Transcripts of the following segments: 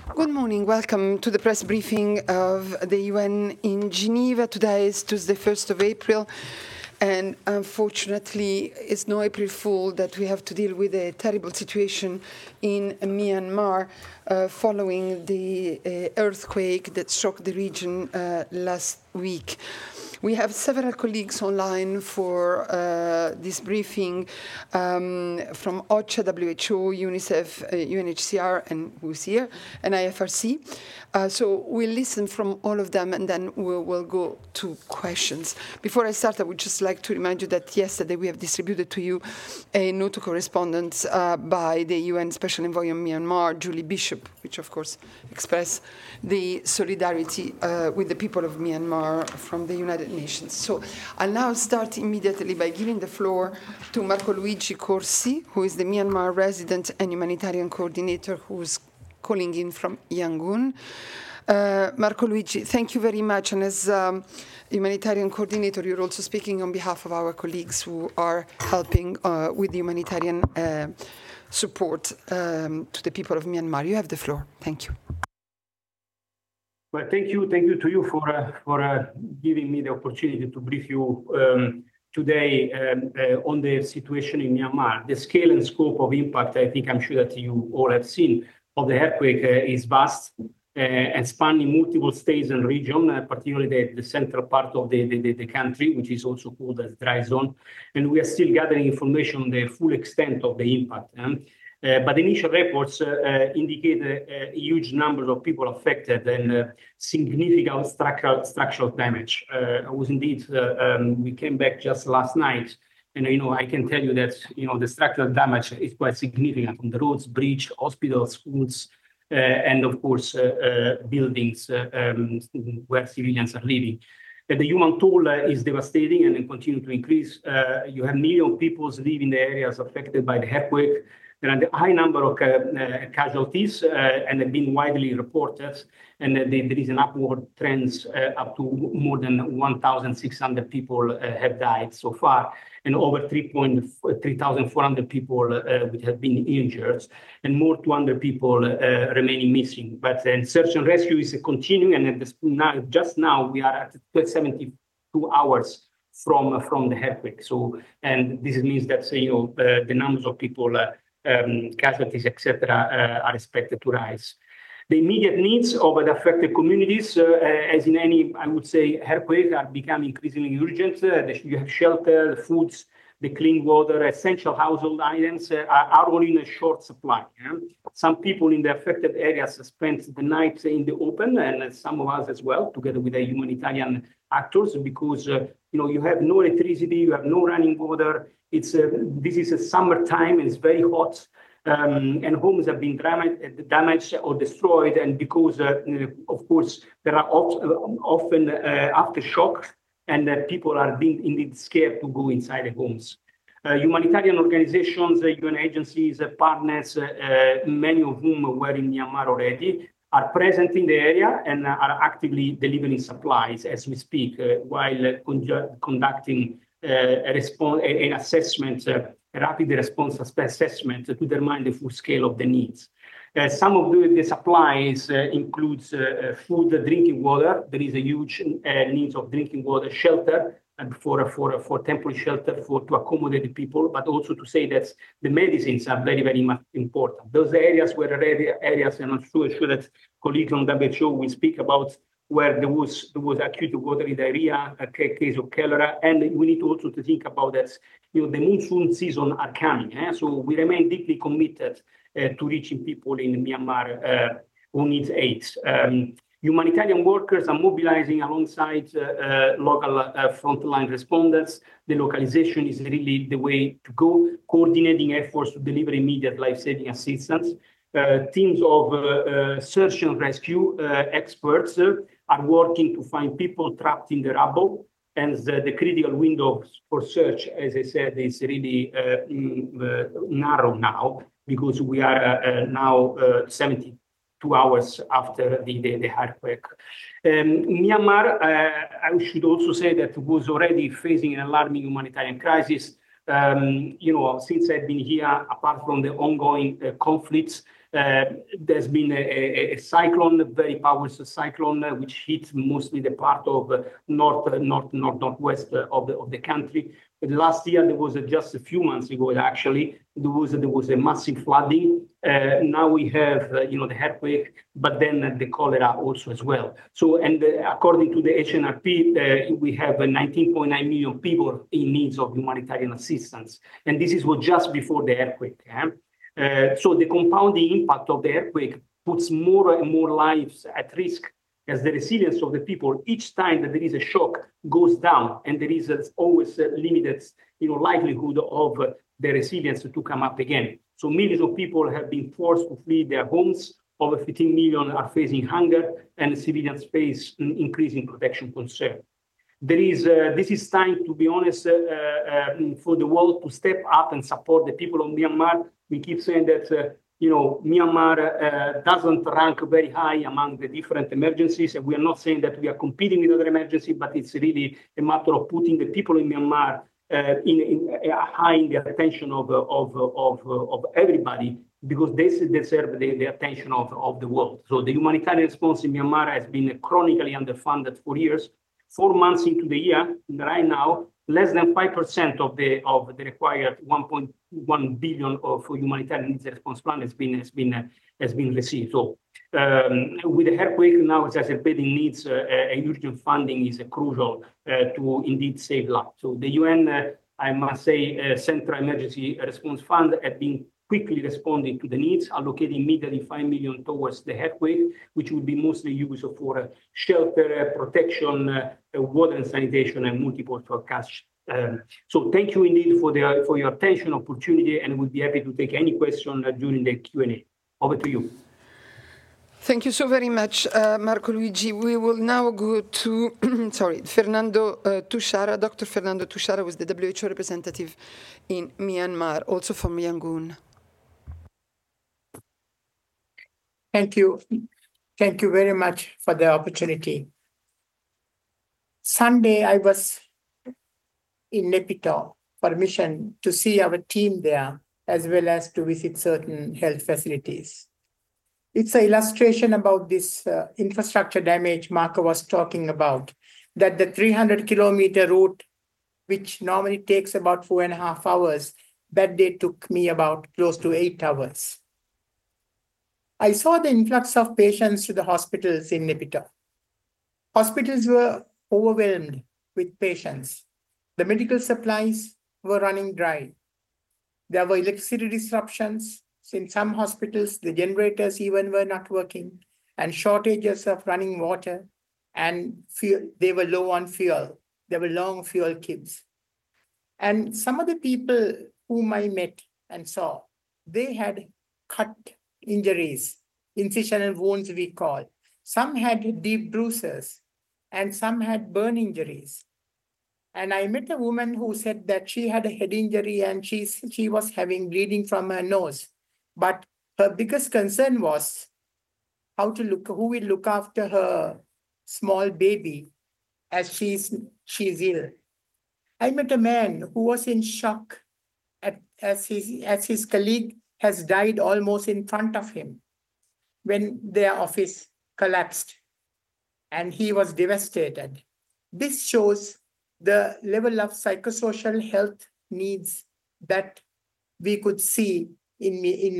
Good morning. Welcome to the press briefing of the UN in Geneva. Today is Tuesday, 1st of April, and unfortunately, it's no April Fool that we have to deal with a terrible situation in Myanmar following the earthquake that shook the region last week. We have several colleagues online for this briefing from OCHA, WHO, UNICEF, UNHCR, and who's here, and IFRC. So we'll listen from all of them, and then we'll go to questions. Before I start, I would just like to remind you that yesterday we have distributed to you a note to correspondence by the UN Special Envoy on Myanmar, Julie Bishop, which of course express the solidarity with the people of Myanmar from the United Nations. So I'll now start immediately by giving the floor to Marco Luigi Corsi, who is the Myanmar resident and humanitarian coordinator who's calling in from Yangon. Marco Luigi, thank you very much. And as humanitarian coordinator, you're also speaking on behalf of our colleagues who are helping with the humanitarian support to the people of Myanmar. You have the floor. Thank you. Well, thank you to you for giving me the opportunity to brief you today on the situation in Myanmar. The scale and scope of impact, I'm sure that you all have seen, of the earthquake is vast and spanning multiple states and regions, particularly the central part of the country, which is also called as dry zone. And we are still gathering information on the full extent of the impact. But initial reports indicate a huge number of people affected and significant structural damage. We came back just last night, and I can tell you that the structural damage is quite significant on the roads, bridge, hospitals, schools, and of course buildings where civilians are living. The human toll is devastating and will continue to increase. You have millions of people living in the areas affected by the earthquake. There are a high number of casualties and have been widely reported, and there is an upward trend up to more than 1,600 people have died so far, and over 3,400 people which have been injured, and more 200 people remaining missing. But search and rescue is continuing, and just now we are at 72 hours from the earthquake. So, and this means that the numbers of people casualties, etc., are expected to rise. The immediate needs of the affected communities, as in any, I would say, earthquake, are becoming increasingly urgent. You have shelter, the foods, the clean water, essential household items are all in a short supply. Some people in the affected areas spent the night in the open, and some of us as well, together with the humanitarian actors, because you have no electricity, you have no running water. This is a summertime, it's very hot, and homes have been damaged or destroyed, and because, of course, there are often aftershock, and people are being indeed scared to go inside the homes. Humanitarian organizations, UN agencies, partners, many of whom were in Myanmar already, are present in the area and are actively delivering supplies as we speak, while conducting an assessment, a rapid response assessment to determine the full scale of the needs. Some of the supplies includes food, drinking water. There is a huge need of drinking water, shelter, and for temporary shelter to accommodate the people, but also to say that the medicines are very, very much important. Those areas areas, and I'm sure that colleagues on WHO will speak about, where there was acute watery diarrhea, a case of cholera, and we need also to think about that. The monsoon season are coming, so we remain deeply committed to reaching people in Myanmar who need aid. Humanitarian workers are mobilizing alongside local frontline responders. The localization is really the way to go, coordinating efforts to deliver immediate life-saving assistance. Teams of search and rescue experts are working to find people trapped in the rubble, and the critical window for search, as I said, is really narrow now, because we are now 72 hours after the earthquake. Myanmar, I should also say that was already facing an alarming humanitarian crisis. Since I've been here, apart from the ongoing conflicts, There's been a cyclone, a very powerful cyclone, which hit mostly the part of northwest of the country. But last year, there was just a few months ago, actually, there was a massive flooding. Now we have, the earthquake, but then the cholera also as well. So, and according to the HNRP, we have 19.9 million people in need of humanitarian assistance. And this was just before the earthquake. So the compounding impact of the earthquake puts more and more lives at risk as the resilience of the people, each time that there is a shock, goes down, and there is always a limited likelihood of the resilience to come up again. So millions of people have been forced to flee their homes. Over 15 million are facing hunger, and civilians face increasing protection concern. This is time, to be honest, for the world to step up and support the people of Myanmar. We keep saying that Myanmar doesn't rank very high among the different emergencies, and we are not saying that we are competing with other emergencies, but it's really a matter of putting the people in Myanmar high in the attention of everybody, because they deserve the attention of the world. So the humanitarian response in Myanmar has been chronically underfunded for years. 4 months into the year, right now, less than 5% of the required 1.1 billion of humanitarian needs response plan has been received. So with the earthquake now exacerbating needs, a urgent funding is crucial to indeed save lives. So the UN, I must say, Central Emergency Response Fund have been quickly responding to the needs, allocating immediately 5 million towards the earthquake, which will be mostly used for shelter, protection, water and sanitation, and multiple forecasts. So thank you indeed for your attention, opportunity, and we'll be happy to take any question during the Q&A. Over to you. Thank you so very much, Marco Luigi. We will now go to, Fernando Tushara. Dr. Fernando Tushara was the WHO representative in Myanmar, also from Yangon. Thank you. Thank you very much for the opportunity. Sunday, I was in Naypyidaw for a mission to see our team there, as well as to visit certain health facilities. It's an illustration about this infrastructure damage Marco was talking about, that the 300-kilometer route, which normally takes about 4.5 hours, that day took me about close to 8 hours. I saw the influx of patients to the hospitals in Naypyidaw. Hospitals were overwhelmed with patients. The medical supplies were running dry. There were electricity disruptions. In some hospitals, the generators even were not working, and shortages of running water, and they were low on fuel. There were long fuel queues. And some of the people whom I met and saw, they had cut injuries, incisional wounds we call. Some had deep bruises, and some had burn injuries. And I met a woman who said that she had a head injury and she was having bleeding from her nose. But her biggest concern was who will look after her small baby as she's ill. I met a man who was in shock as his colleague has died almost in front of him when their office collapsed, and he was devastated. This shows the level of psychosocial health needs that we could see in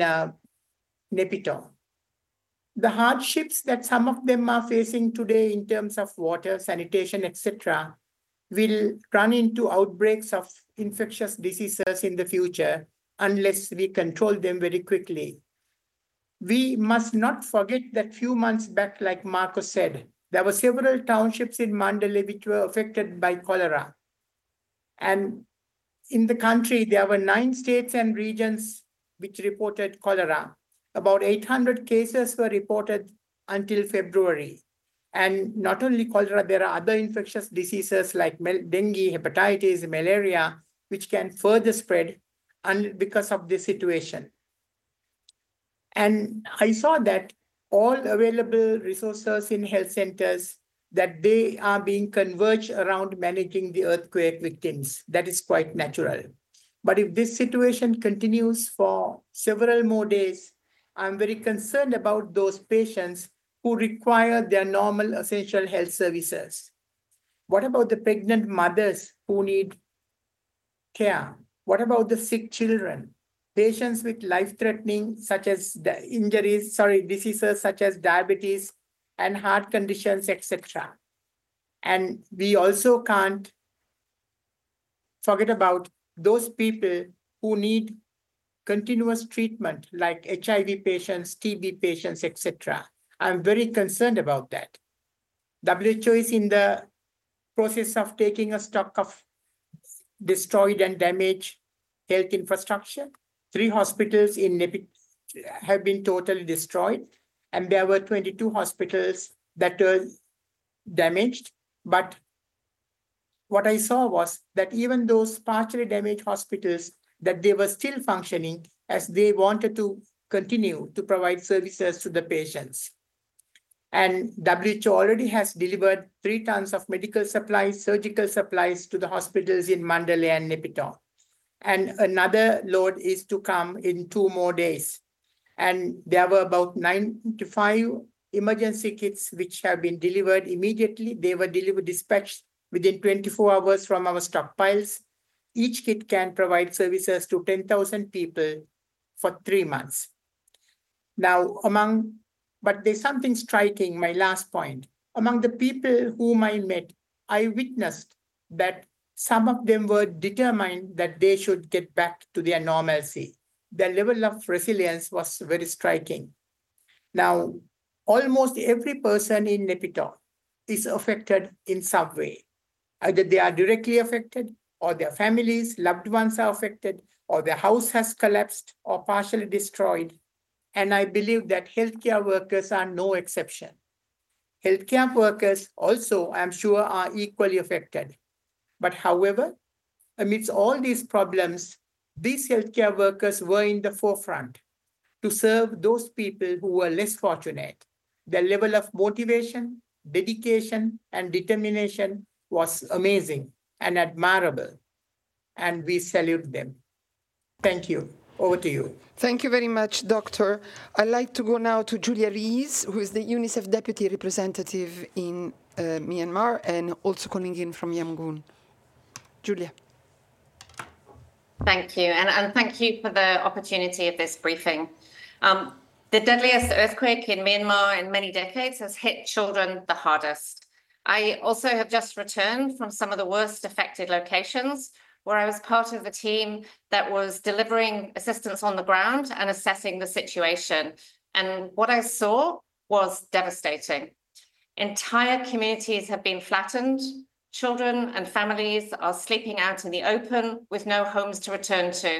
Naypyidaw. The hardships that some of them are facing today in terms of water, sanitation, etc., will run into outbreaks of infectious diseases in the future unless we control them very quickly. We must not forget that few months back, like Marco said, there were several townships in Mandalay which were affected by cholera. And in the country, there were 9 states and regions which reported cholera. About 800 cases were reported until February. And not only cholera, there are other infectious diseases like dengue, hepatitis, malaria, which can further spread because of this situation. And I saw that all available resources in health centers, that they are being converged around managing the earthquake victims. That is quite natural. But if this situation continues for several more days, I'm very concerned about those patients who require their normal essential health services. What about the pregnant mothers who need care? What about the sick children? Patients with life-threatening diseases such as diabetes and heart conditions, etc. And we also can't forget about those people who need continuous treatment, like HIV patients, TB patients, etc. I'm very concerned about that. WHO is in the process of taking a stock of destroyed and damaged health infrastructure. 3 hospitals in Nepal have been totally destroyed, and there were 22 hospitals that were damaged. But what I saw was that even those partially damaged hospitals, that they were still functioning as they wanted to continue to provide services to the patients. And WHO already has delivered 3 tons of medical supplies, surgical supplies to the hospitals in Mandalay and Naypyidaw. And another load is to come in 2 more days. And there were about 95 emergency kits which have been delivered immediately. They were dispatched within 24 hours from our stockpiles. Each kit can provide services to 10,000 people for 3 months. Now, but there's something striking, my last point. Among the people whom I met, I witnessed that some of them were determined that they should get back to their normalcy. The level of resilience was very striking. Now, almost every person in Naypyidaw is affected in some way. Either they are directly affected, or their families, loved ones are affected, or their house has collapsed or partially destroyed. And I believe that healthcare workers are no exception. Healthcare workers also, I'm sure, are equally affected. But however, amidst all these problems, these healthcare workers were in the forefront to serve those people who were less fortunate. Their level of motivation, dedication, and determination was amazing and admirable, and we salute them. Thank you. Over to you. Thank you very much, Doctor. I'd like to go now to Julia Rees, who is the UNICEF Deputy Representative in Myanmar and also calling in from Yangon. Julia. Thank you, and thank you for the opportunity of this briefing. The deadliest earthquake in Myanmar in many decades has hit children the hardest. I also have just returned from some of the worst affected locations, where I was part of the team that was delivering assistance on the ground and assessing the situation. And what I saw was devastating. Entire communities have been flattened. Children and families are sleeping out in the open with no homes to return to.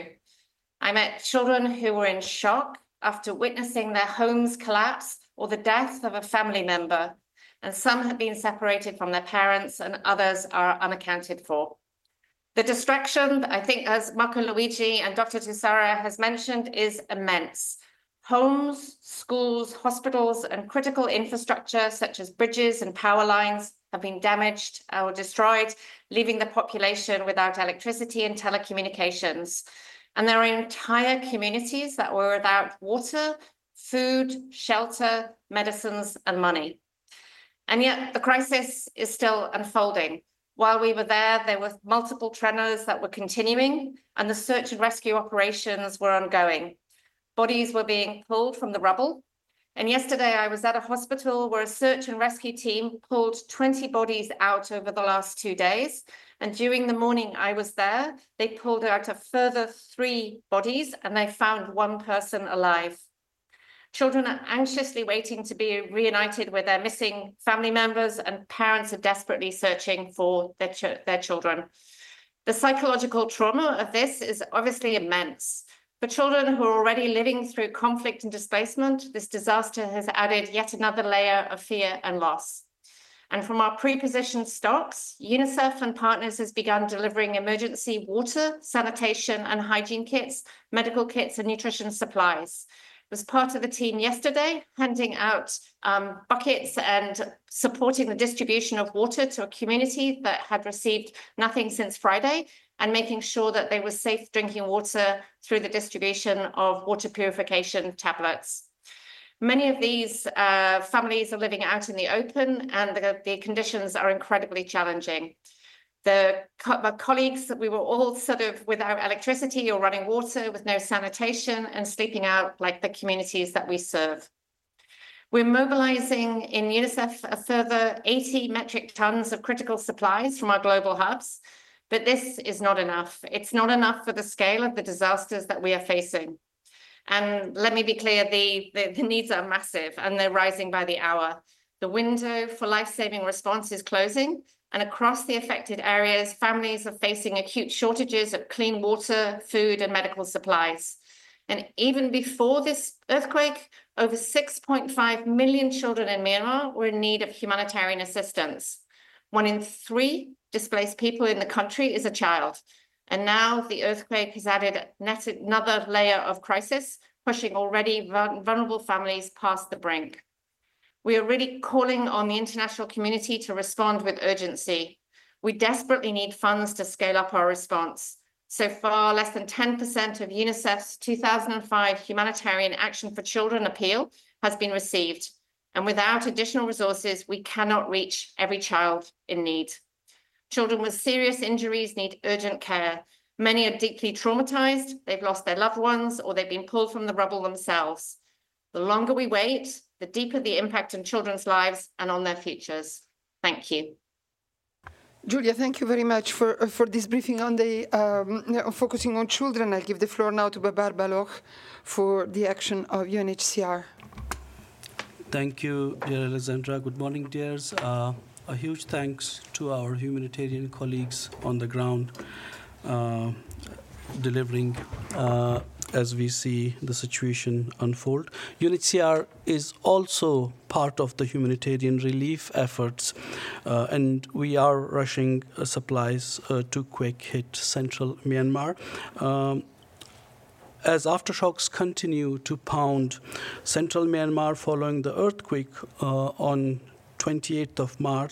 I met children who were in shock after witnessing their homes collapse or the death of a family member. And some have been separated from their parents and others are unaccounted for. The distraction, I think, as Marco Luigi and Dr. Tussara has mentioned, is immense. Homes, schools, hospitals, and critical infrastructure such as bridges and power lines have been damaged or destroyed, leaving the population without electricity and telecommunications. And there are entire communities that were without water, food, shelter, medicines, and money. And yet the crisis is still unfolding. While we were there were multiple tremors that were continuing, and the search and rescue operations were ongoing. Bodies were being pulled from the rubble. And yesterday I was at a hospital where a search and rescue team pulled 20 bodies out over the last 2 days. And during the morning I was there, they pulled out a further 3 bodies and they found 1 person alive. Children are anxiously waiting to be reunited with their missing family members, and parents are desperately searching for their children. The psychological trauma of this is obviously immense. For children who are already living through conflict and displacement, this disaster has added yet another layer of fear and loss. And from our pre-positioned stocks, UNICEF and partners has begun delivering emergency water, sanitation and hygiene kits, medical kits and nutrition supplies. Was part of the team yesterday, handing out buckets and supporting the distribution of water to a community that had received nothing since Friday. and making sure that there was safe drinking water through the distribution of water purification tablets. Many of these families are living out in the open, and the conditions are incredibly challenging. My colleagues, we were all sort of without electricity or running water, with no sanitation, and sleeping out like the communities that we serve. We're mobilizing in UNICEF a further 80 metric tons of critical supplies from our global hubs, but this is not enough. It's not enough for the scale of the disasters that we are facing. And let me be clear, the needs are massive, and they're rising by the hour. The window for life-saving response is closing, and across the affected areas, families are facing acute shortages of clean water, food, and medical supplies. And even before this earthquake, over 6.5 million children in Myanmar were in need of humanitarian assistance. 1 in 3 displaced people in the country is a child. And now the earthquake has added another layer of crisis, pushing already vulnerable families past the brink. We are really calling on the international community to respond with urgency. We desperately need funds to scale up our response. So far, less than 10% of UNICEF's 2005 Humanitarian Action for Children appeal has been received. And without additional resources, we cannot reach every child in need. Children with serious injuries need urgent care. Many are deeply traumatized, they've lost their loved ones, or they've been pulled from the rubble themselves. The longer we wait, the deeper the impact on children's lives and on their futures. Thank you. Julia, thank you very much for this briefing on the focusing on children. I'll give the floor now to Babar Baloch for the action of UNHCR. Thank you, dear Alexandra. Good morning, dears. A huge thanks to our humanitarian colleagues on the ground delivering as we see the situation unfold. UNHCR is also part of the humanitarian relief efforts, and we are rushing supplies to quake-hit central Myanmar. As aftershocks continue to pound central Myanmar following the earthquake on 28th of March,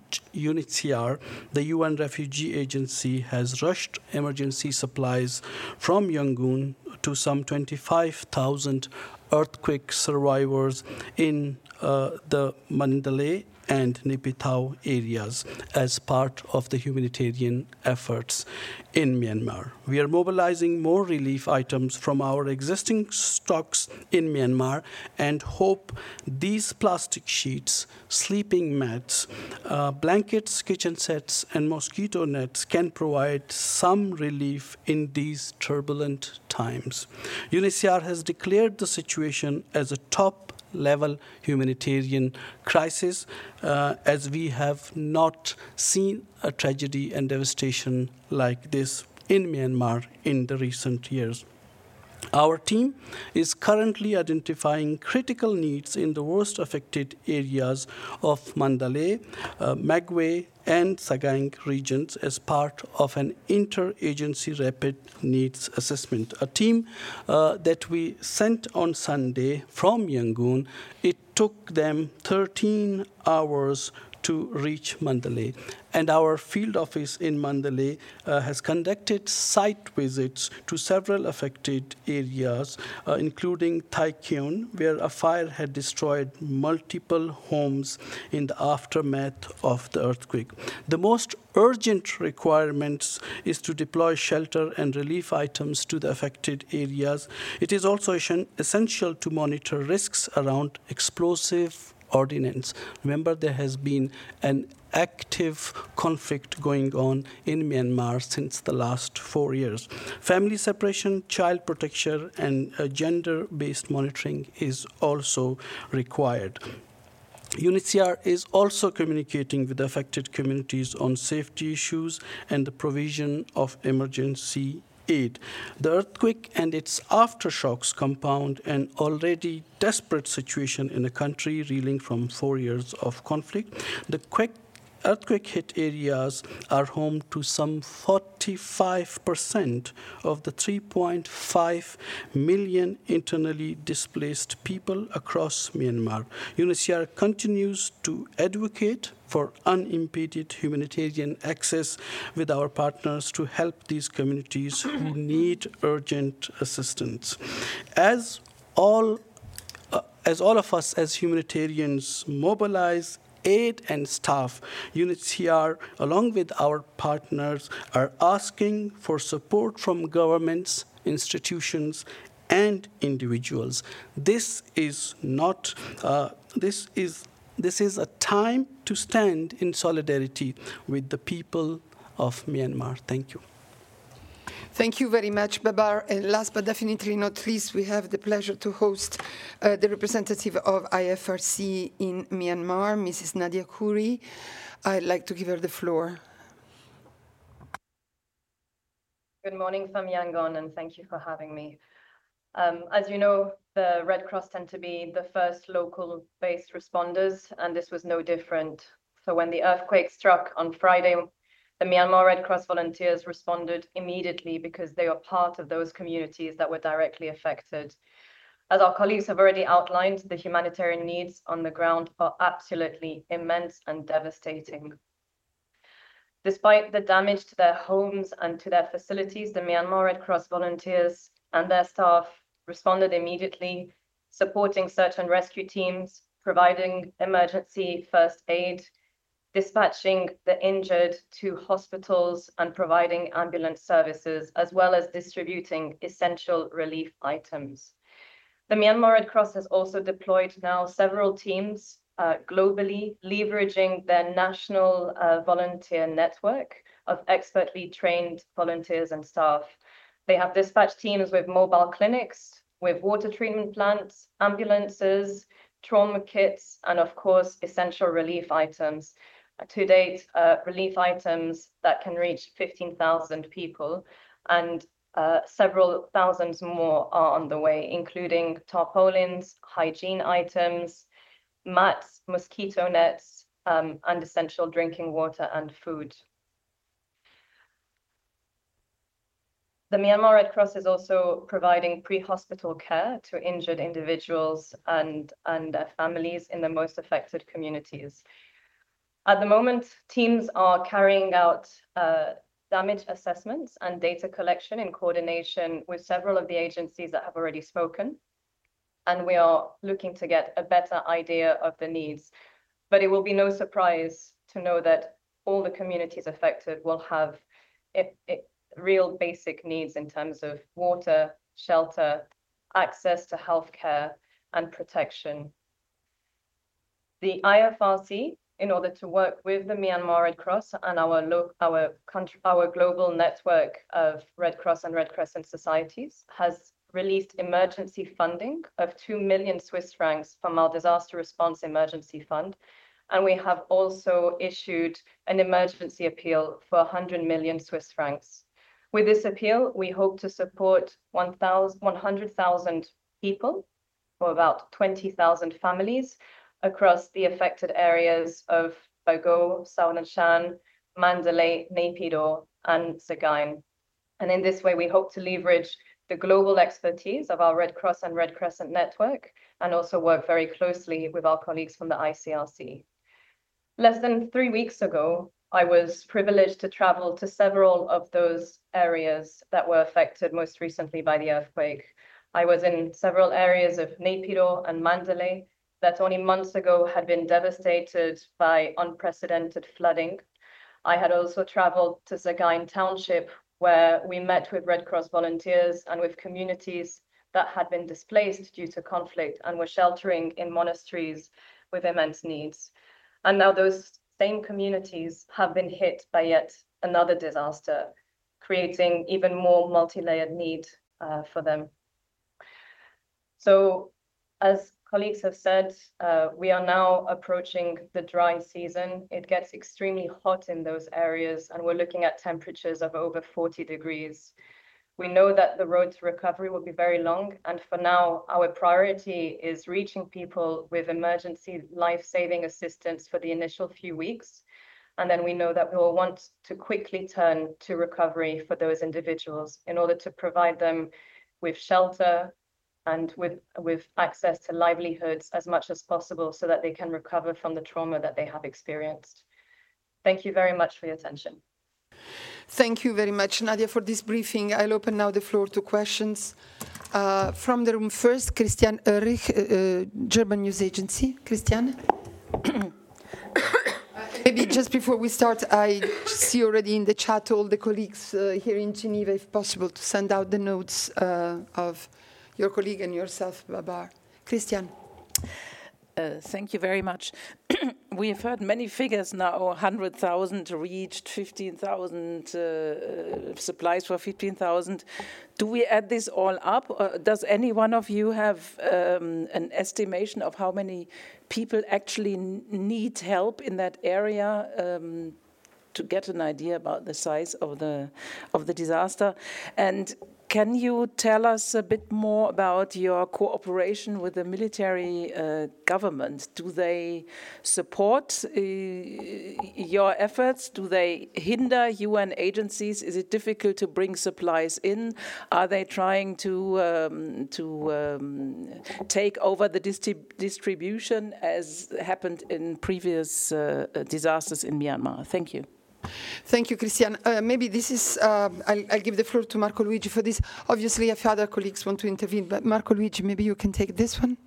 UNHCR, the UN Refugee Agency, has rushed emergency supplies from Yangon to some 25,000 earthquake survivors in the Mandalay and Naypyidaw areas as part of the humanitarian efforts in Myanmar. We are mobilizing more relief items from our existing stocks in Myanmar and hope these plastic sheets, sleeping mats, blankets, kitchen sets, and mosquito nets can provide some relief in these turbulent times. UNHCR has declared the situation as a top-level humanitarian crisis, as we have not seen a tragedy and devastation like this in Myanmar in the recent years. Our team is currently identifying critical needs in the worst affected areas of Mandalay, Magway, and Sagaing regions as part of an interagency rapid needs assessment. A team that we sent on Sunday from Yangon, it took them 13 hours to reach Mandalay. And our field office in Mandalay has conducted site visits to several affected areas, including Thai Kyon, where a fire had destroyed multiple homes in the aftermath of the earthquake. The most urgent requirements is to deploy shelter and relief items to the affected areas. It is also essential to monitor risks around explosive ordinance. Remember, there has been an active conflict going on in Myanmar since the last 4 years. Family separation, child protection, and gender-based monitoring is also required. UNHCR is also communicating with affected communities on safety issues and the provision of emergency aid. The earthquake and its aftershocks compound an already desperate situation in a country reeling from 4 years of conflict. The Earthquake-hit areas are home to some 45% of the 3.5 million internally displaced people across Myanmar. UNHCR continues to advocate for unimpeded humanitarian access with our partners to help these communities who need urgent assistance. As all of us as humanitarians mobilize aid and staff, UNHCR, along with our partners, are asking for support from governments, institutions, and individuals. This is a time to stand in solidarity with the people of Myanmar. Thank you. Thank you very much, Babar. And last but definitely not least, we have the pleasure to host the representative of IFRC in Myanmar, Mrs. Nadia Khoury. I'd like to give her the floor. Good morning from Yangon, and thank you for having me. As you know, the Red Cross tend to be the first local-based responders, and this was no different. So when the earthquake struck on Friday, the Myanmar Red Cross volunteers responded immediately because they are part of those communities that were directly affected. As our colleagues have already outlined, the humanitarian needs on the ground are absolutely immense and devastating. Despite the damage to their homes and to their facilities, the Myanmar Red Cross volunteers and their staff responded immediately, supporting search and rescue teams, providing emergency first aid, dispatching the injured to hospitals and providing ambulance services, as well as distributing essential relief items. The Myanmar Red Cross has also deployed now several teams globally, leveraging their national volunteer network of expertly trained volunteers and staff. They have dispatched teams with mobile clinics, with water treatment plants, ambulances, trauma kits, and of course, essential relief items. To date, relief items that can reach 15,000 people, and several thousands more are on the way, including tarpaulins, hygiene items, mats, mosquito nets, and essential drinking water and food. The Myanmar Red Cross is also providing pre-hospital care to injured individuals and their families in the most affected communities. At the moment, teams are carrying out damage assessments and data collection in coordination with several of the agencies that have already spoken. And we are looking to get a better idea of the needs. But it will be no surprise to know that all the communities affected will have real basic needs in terms of water, shelter, access to healthcare, and protection. The IFRC, in order to work with the Myanmar Red Cross and our global network of Red Cross and Red Crescent societies, has released emergency funding of 2 million Swiss francs from our Disaster Response Emergency Fund. And we have also issued an emergency appeal for 100 million Swiss francs. With this appeal, we hope to support 100,000 people, or about 20,000 families, across the affected areas of Bago, Sao Nang Shan, Mandalay, Naypyidaw, and Sagaing. And in this way, we hope to leverage the global expertise of our Red Cross and Red Crescent network, and also work very closely with our colleagues from the ICRC. Less than 3 weeks ago, I was privileged to travel to several of those areas that were affected most recently by the earthquake. I was in several areas of Naypyidaw and Mandalay that only months ago had been devastated by unprecedented flooding. I had also traveled to Sagaing Township, where we met with Red Cross volunteers and with communities that had been displaced due to conflict and were sheltering in monasteries with immense needs. And now those same communities have been hit by yet another disaster, creating even more multi-layered need for them. So, as colleagues have said, we are now approaching the dry season. It gets extremely hot in those areas, and we're looking at temperatures of over 40 degrees. We know that the road to recovery will be very long, and for now, our priority is reaching people with emergency life-saving assistance for the initial few weeks. And then we know that we will want to quickly turn to recovery for those individuals in order to provide them with shelter and with access to livelihoods as much as possible so that they can recover from the trauma that they have experienced. Thank you very much for your attention. Thank you very much, Nadia, for this briefing. I'll open now the floor to questions. From the room first, Christian Ulrich, German News Agency. Christian? Maybe just before we start, I see already in the chat all the colleagues here in Geneva, if possible, to send out the notes of your colleague and yourself, Babar. Christian. Thank you very much. We have heard many figures now, 100,000 reached, 15,000 supplies for 15,000. Do we add this all up? Or does any one of you have an estimation of how many people actually need help in that area to get an idea about the size of the disaster? And can you tell us a bit more about your cooperation with the military government? Do they support your efforts? Do they hinder UN agencies? Is it difficult to bring supplies in? Are they trying to take over the distribution as happened in previous disasters in Myanmar? Thank you. Thank you, Christian. Maybe this is, I'll give the floor to Marco Luigi for this. Obviously, if other colleagues want to intervene, but Marco Luigi, maybe you can take this one.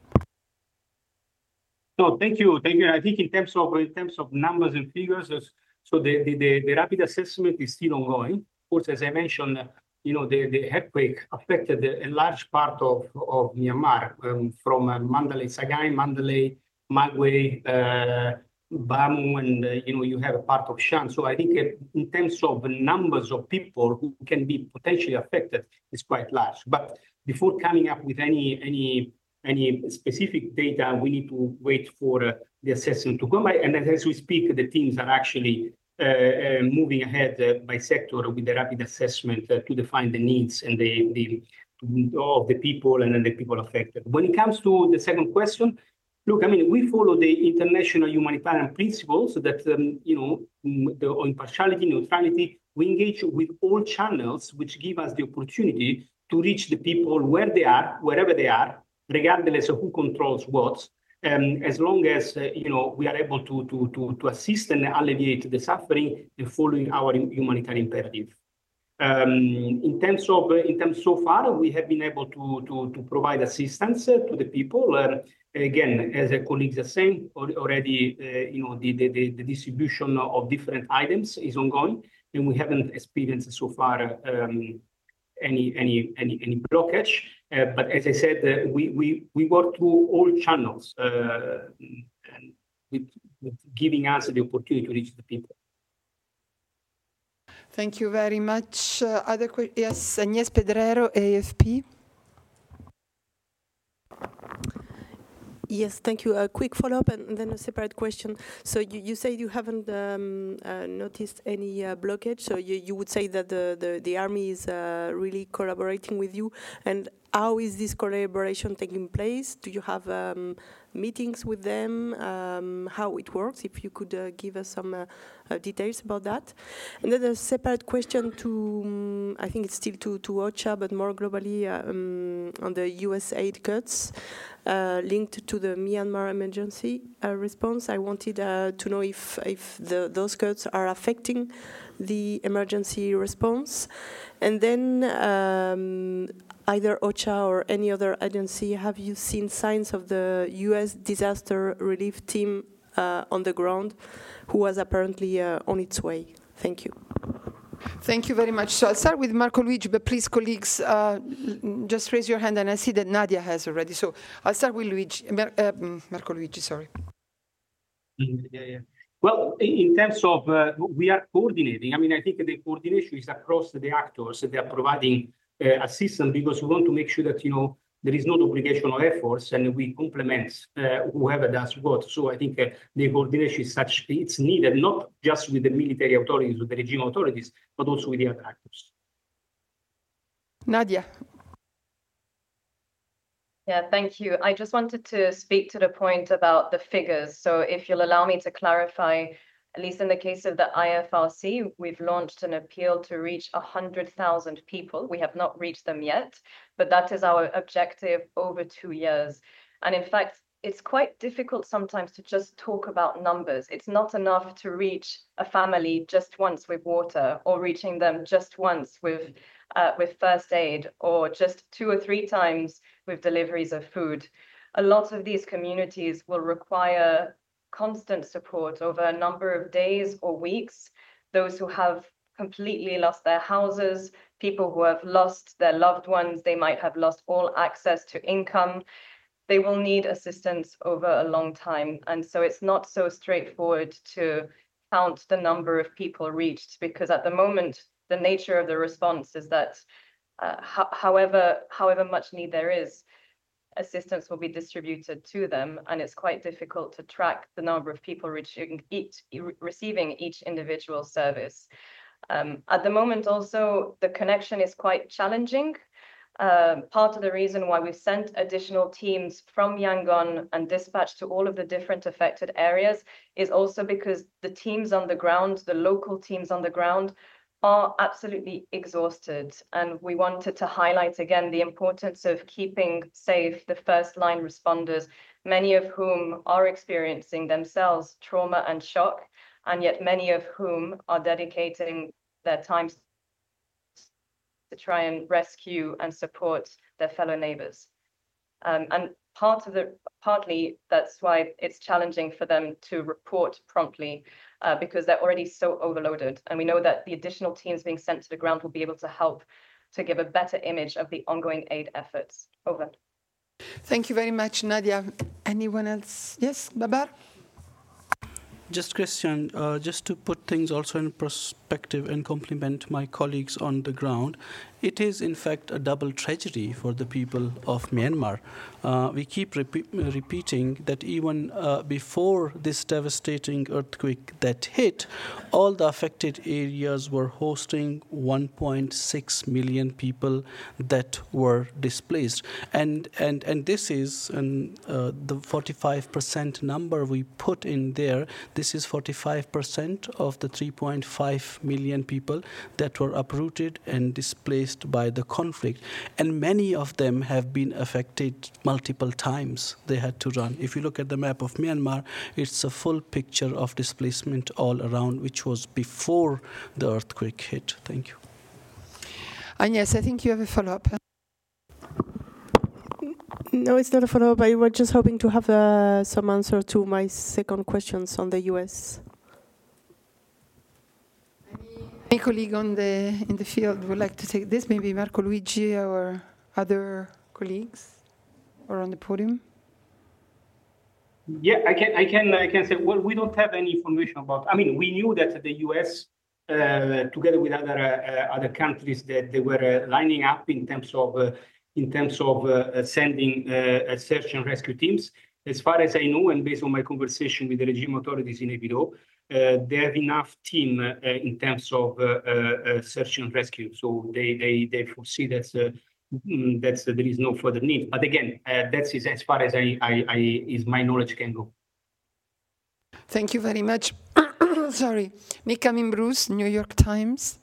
No, thank you. Thank you. I think in terms of numbers and figures, so the rapid assessment is still ongoing. Of course, as I mentioned, the earthquake affected a large part of Myanmar, from Mandalay, Sagaing, Mandalay, Magway, Bamu, and you have a part of Shan. So I think in terms of the numbers of people who can be potentially affected is quite large. But before coming up with any specific data, we need to wait for the assessment to come. And as we speak, the teams are actually moving ahead by sector with the rapid assessment to define the needs and of the people and then the people affected. When it comes to the second question, look, I mean, we follow the international humanitarian principles that, the impartiality, neutrality. We engage with all channels which give us the opportunity to reach the people where they are, wherever they are, regardless of who controls what, as long as, we are able to assist and alleviate the suffering and following our humanitarian imperative. In terms so far, we have been able to provide assistance to the people. Again, as the colleagues are saying already, the distribution of different items is ongoing, and we haven't experienced so far any blockage. But as I said, we work through all channels, and with giving us the opportunity to reach the people. Thank you very much. Other questions? Yes, Agnès Pedrero, AFP. Yes, thank you. A quick follow-up and then a separate question. So you say you haven't noticed any blockage. So you would say that the army is really collaborating with you. And how is this collaboration taking place? Do you have meetings with them? How it works? If you could give us some details about that. And then a separate question to, I think it's still to OCHA, but more globally on the US aid cuts linked to the Myanmar emergency response. I wanted to know if those cuts are affecting the emergency response. And then either OCHA or any other agency, have you seen signs of the US disaster relief team on the ground, who was apparently on its way? Thank you. Thank you very much. So I'll start with Marco Luigi, but please, colleagues, just raise your hand, and I see that Nadia has already. So I'll start with Marco Luigi, sorry. Yeah. Well, in terms of, we are coordinating. I mean, I think the coordination is across the actors that are providing assistance, because we want to make sure that, there is no duplication of efforts and we complement whoever does what. So I think the coordination is such, it's needed, not just with the military authorities, with the regime authorities, but also with the other actors. Nadia. Yeah, thank you. I just wanted to speak to the point about the figures. So if you'll allow me to clarify, At least in the case of the IFRC, we've launched an appeal to reach 100,000 people. We have not reached them yet, but that is our objective over 2 years. And in fact, it's quite difficult sometimes to just talk about numbers. It's not enough to reach a family just once with water, or reaching them just once with first aid, or just 2 or 3 times with deliveries of food. A lot of these communities will require constant support over a number of days or weeks. Those who have completely lost their houses, people who have lost their loved ones, they might have lost all access to income. They will need assistance over a long time. And so it's not so straightforward to count the number of people reached, because at the moment, the nature of the response is that however much need there is, assistance will be distributed to them, and it's quite difficult to track the number of people receiving each individual service. At the moment also, the connection is quite challenging. Part of the reason why we've sent additional teams from Yangon and dispatched to all of the different affected areas is also because the teams on the ground, the local teams on the ground, are absolutely exhausted. And we wanted to highlight again the importance of keeping safe the first line responders, many of whom are experiencing themselves trauma and shock, and yet many of whom are dedicating their time to try and rescue and support their fellow neighbors. And partly that's why it's challenging for them to report promptly, because they're already so overloaded. And we know that the additional teams being sent to the ground will be able to help to give a better image of the ongoing aid efforts. Over. Thank you very much, Nadia. Anyone else? Yes, Babar? Just Christian, just to put things also in perspective and compliment my colleagues on the ground, it is in fact a double tragedy for the people of Myanmar. We keep repeating that even before this devastating earthquake that hit, all the affected areas were hosting 1.6 million people that were displaced. And this is the 45% number we put in there. This is 45% of the 3.5 million people that were uprooted and displaced by the conflict, and many of them have been affected multiple times. They had to run. If you look at the map of Myanmar, it's a full picture of displacement all around, which was before the earthquake hit. Thank you. Agnes, I think you have a follow-up. No, it's not a follow-up. I was just hoping to have some answer to my second questions on the US. Any colleague in the field would like to take this? Maybe Marco Luigi or other colleagues, or on the podium? Yeah, I can say. Well, we don't have any information about. I mean, we knew that the U.S. Together with other countries, that they were lining up in terms of sending search and rescue teams. As far as I know, and based on my conversation with the regime authorities in Naypyidaw, they have enough team in terms of search and rescue. So they foresee that there is no further need. But again, that's as far as my knowledge can go. Thank you very much. Sorry, Nick Bruce, New York Times.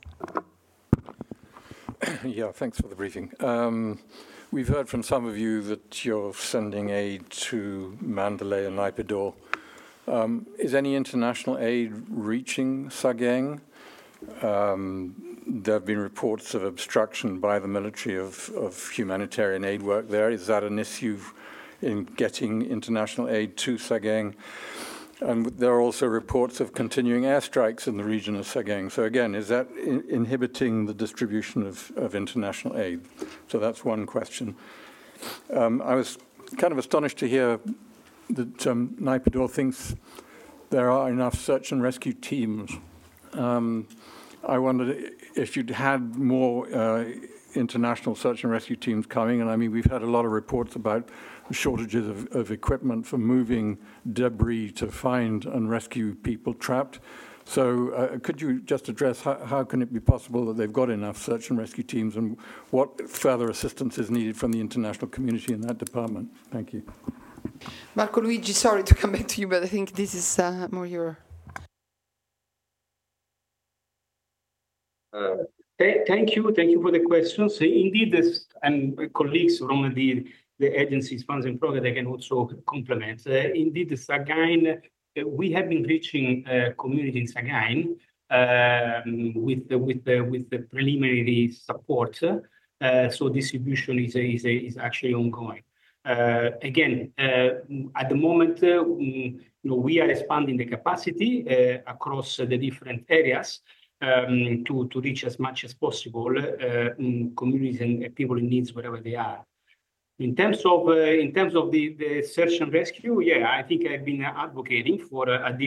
Yeah, thanks for the briefing. We've heard from some of you that you're sending aid to Mandalay and Naypyidaw. Is any international aid reaching Sagaing? There have been reports of obstruction by the military of humanitarian aid work there. Is that an issue in getting international aid to Sagaing? And there are also reports of continuing airstrikes in the region of Sagaing. So again, is that inhibiting the distribution of international aid? So that's one question. I was kind of astonished to hear that Naypyidaw thinks there are enough search and rescue teams. I wondered if you'd had more international search and rescue teams coming. And I mean, we've had a lot of reports about shortages of equipment for moving debris to find and rescue people trapped. So could you just address how can it be possible that they've got enough search and rescue teams, and what further assistance is needed from the international community in that department? Thank you. Marco Luigi, sorry to come back to you, but I think this is more your... Thank you for the questions. Indeed, and colleagues from the agencies, funds and programs, they can also complement. Indeed, the Sagaing, we have been reaching community in Sagaing with the preliminary support. So distribution is actually ongoing. Again, at the moment, we are expanding the capacity across the different areas to reach as much as possible communities and people in needs wherever they are. In terms of the search and rescue, yeah, I think I've been advocating for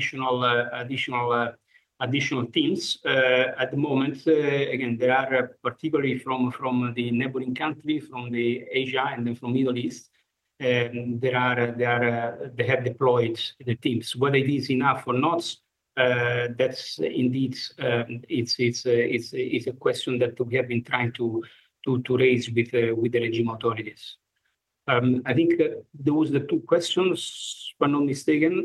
additional teams. At the moment, again, there are particularly from the neighboring country, from the Asia and then from Middle East. They have deployed the teams. Whether it is enough or not, that's indeed it's a question that we have been trying to raise with the regime authorities. I think those are the two questions, if I'm not mistaken.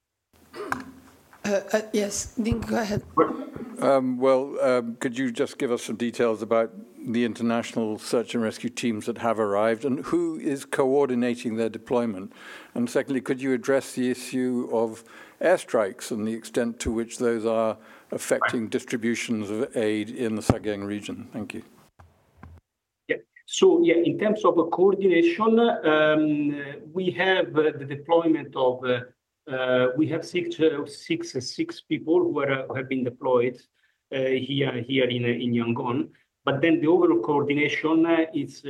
Yes, Dean, go ahead. Could you just give us some details about the international search and rescue teams that have arrived and who is coordinating their deployment? And secondly, could you address the issue of airstrikes and the extent to which those are affecting distributions of aid in the Sagaing region? Thank you. Yeah. So, yeah, in terms of coordination, we have the deployment of we have six people who have been deployed here in Yangon. But then the overall coordination is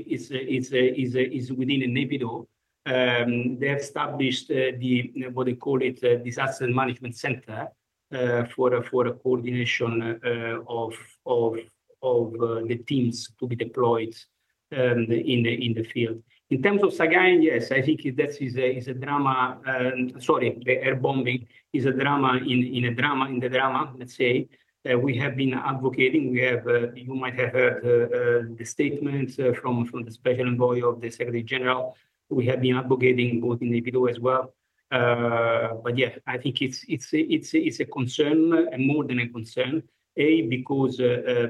within NEPIDO. They have established what they call it disaster management center for a coordination of the teams to be deployed in the field. In terms of Sagaing, yes, I think that is a drama. The air bombing is a drama in the drama. Let's say we have been advocating. We have you might have heard the statements from the special envoy of the Secretary General. We have been advocating both in NEPIDO as well. But yeah, I think it's a concern, and more than a concern. Because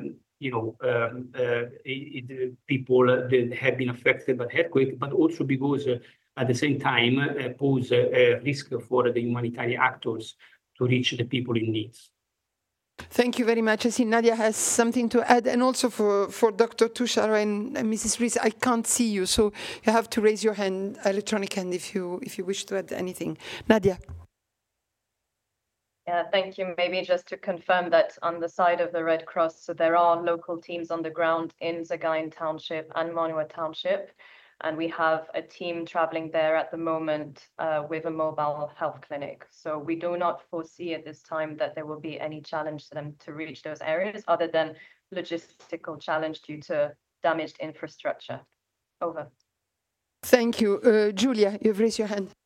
people that have been affected by the earthquake, but also because at the same time pose a risk for the humanitarian actors to reach the people in need. Thank you very much. I see Nadia has something to add, and also for Dr. Tushar and Mrs. Rees, I can't see you, so you have to raise your hand, electronic hand, if you wish to add anything. Nadia. Yeah, thank you. Maybe just to confirm that on the side of the Red Cross, so there are local teams on the ground in Sagaing Township and Monua Township, and we have a team traveling there at the moment with a mobile health clinic. So we do not foresee at this time that there will be any challenge to them to reach those areas other than logistical challenge due to damaged infrastructure. Over. Thank you. Julia, you've raised your hand.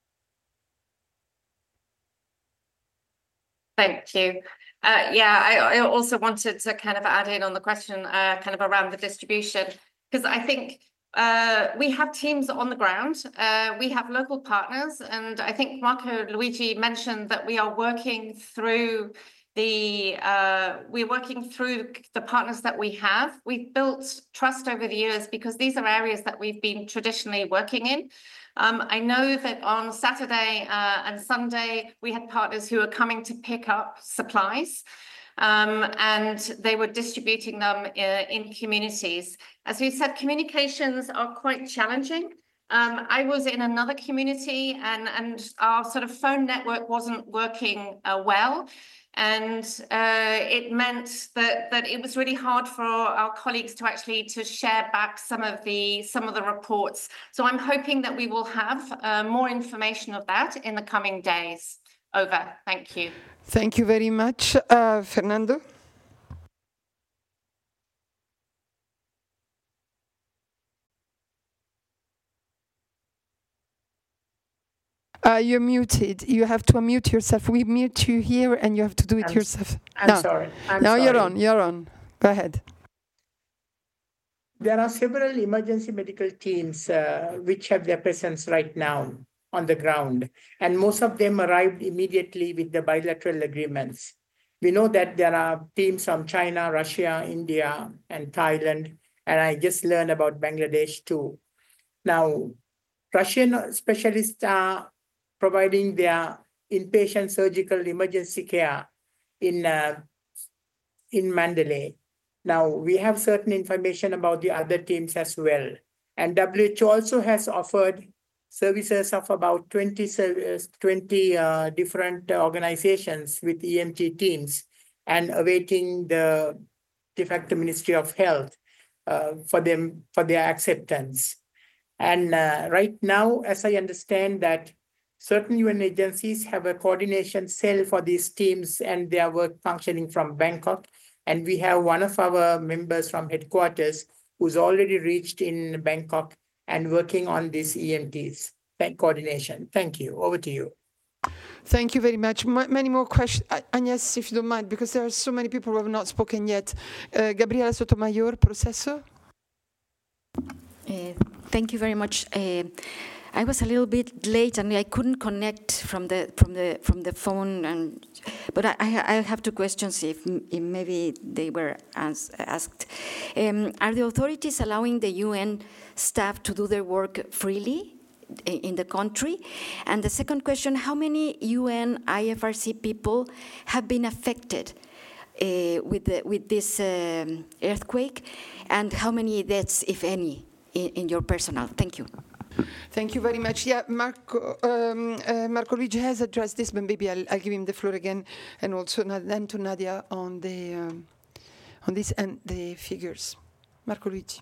Thank you. I also wanted to kind of add in on the question kind of around the distribution, because I think we have teams on the ground, we have local partners, and I think Marco Luigi mentioned that we are working through the partners that we have. We've built trust over the years because these are areas that we've been traditionally working in. I know that on Saturday and Sunday, we had partners who were coming to pick up supplies, and they were distributing them in communities. As we said, communications are quite challenging. I was in another community and our sort of phone network wasn't working well. And it meant that it was really hard for our colleagues to actually share back some of the reports. So I'm hoping that we will have more information of that in the coming days. Over. Thank you. Thank you very much, Fernando. You're muted. You have to unmute yourself. We mute you here, and you have to do it yourself. I'm sorry. Now you're on. You're on. Go ahead. There are several emergency medical teams which have their presence right now on the ground, and most of them arrived immediately with the bilateral agreements. We know that there are teams from China, Russia, India, and Thailand, and I just learned about Bangladesh too. Now, Russian specialists are providing their inpatient surgical emergency care in Mandalay. Now, we have certain information about the other teams as well. And WHO also has offered services of about 20 different organizations with EMT teams and awaiting the de facto Ministry of Health for their acceptance. And right now, as I understand that certain UN agencies have a coordination cell for these teams and their work functioning from Bangkok. And we have one of our members from headquarters who's already reached in Bangkok and working on these EMTs coordination. Thank you. Over to you. Thank you very much. Many more questions. Agnes, if you don't mind, because there are so many people who have not spoken yet. Gabriela Sotomayor, Proceso. Thank you very much. I was a little bit late and I couldn't connect from the phone, but I have two questions if maybe they were asked. Are the authorities allowing the UN staff to do their work freely in the country? And the second question, how many UN IFRC people have been affected with this earthquake, and how many deaths, if any, in your personnel? Thank you. Thank you very much. Yeah, Marco Luigi has addressed this, but maybe I'll give him the floor again, and also then to Nadia on this and the figures. Marco Luigi.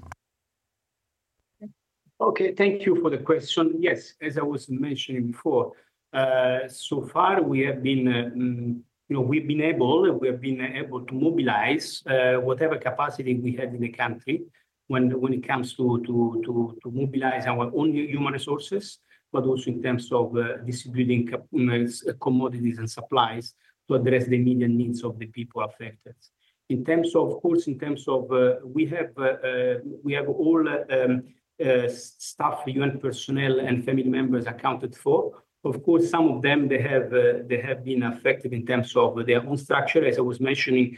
Okay, thank you for the question. Yes, as I was mentioning before, so far we have been, we've been able to mobilize whatever capacity we had in the country when it comes to mobilize our own human resources, but also in terms of distributing commodities and supplies to address the immediate needs of the people affected. In terms of we have all staff, UN personnel, and family members accounted for. Of course, some of them they have been affected in terms of their own structure, as I was mentioning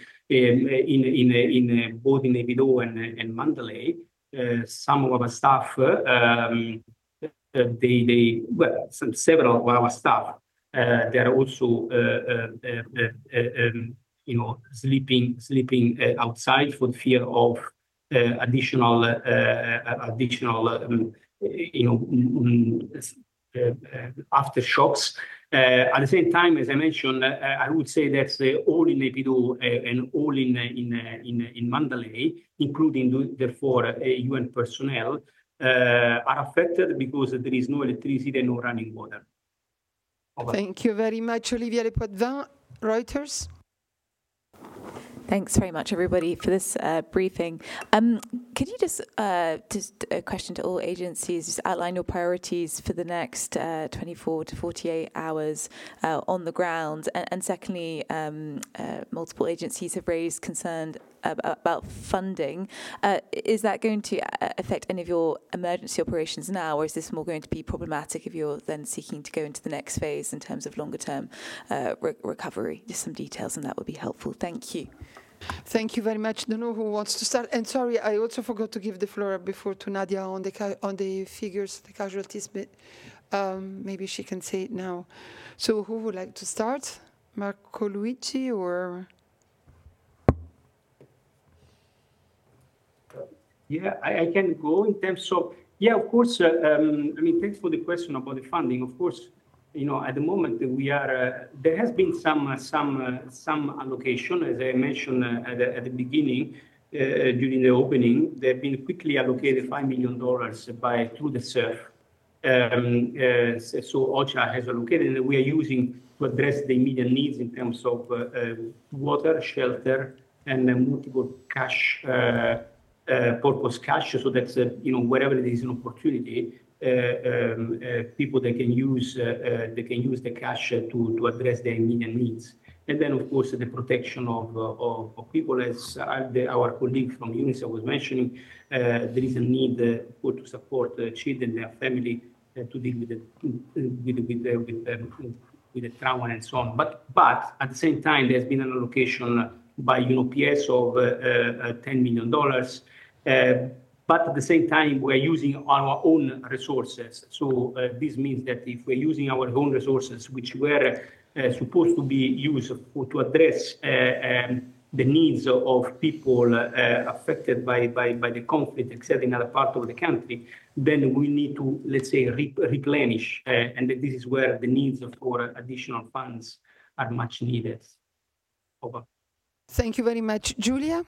in both in Naypyidaw and Mandalay. Some of our staff, several of our staff, they are also sleeping outside for fear of additional aftershocks. At the same time, as I mentioned, I would say that all in Naypyidaw and all in Mandalay, including therefore UN personnel, are affected because there is no electricity and no running water. Over. Thank you very much, Olivier Lepoitvin, Reuters. Thanks very much, everybody, for this briefing. Could you just a question to all agencies, just outline your priorities for the next 24 to 48 hours on the ground? And secondly, multiple agencies have raised concern about funding. Is that going to affect any of your emergency operations now, or is this more going to be problematic if you're then seeking to go into the next phase in terms of longer-term recovery? Just some details on that would be helpful. Thank you. Thank you very much. Don't know who wants to start. And sorry, I also forgot to give the floor before to Nadia on the figures, the casualties. But maybe she can say it now. So who would like to start? Marco Luigi or? Yeah, I can go in terms of, yeah, of course. Thanks for the question about the funding. Of course, at the moment we are. There has been some allocation, as I mentioned at the beginning during the opening. They have been quickly allocated $5 million through the SURF. So OCHA has allocated, and we are using to address the immediate needs in terms of water, shelter, and multiple cash. Purpose cash, so that's wherever there is an opportunity, people that can use the cash to address their immediate needs, and then of course the protection of people, as our colleague from UNICEF was mentioning. There is a need to support children and their family to deal with with the trauma and so on. But at the same time, there's been an allocation by UNOPS of $10 million. But at the same time, we're using our own resources. So this means that if we're using our own resources, which were supposed to be used to address the needs of people affected by the conflict, except in other parts of the country, then we need to, let's say, replenish. And this is where the needs for additional funds are much needed. Over. Thank you very much. Julia?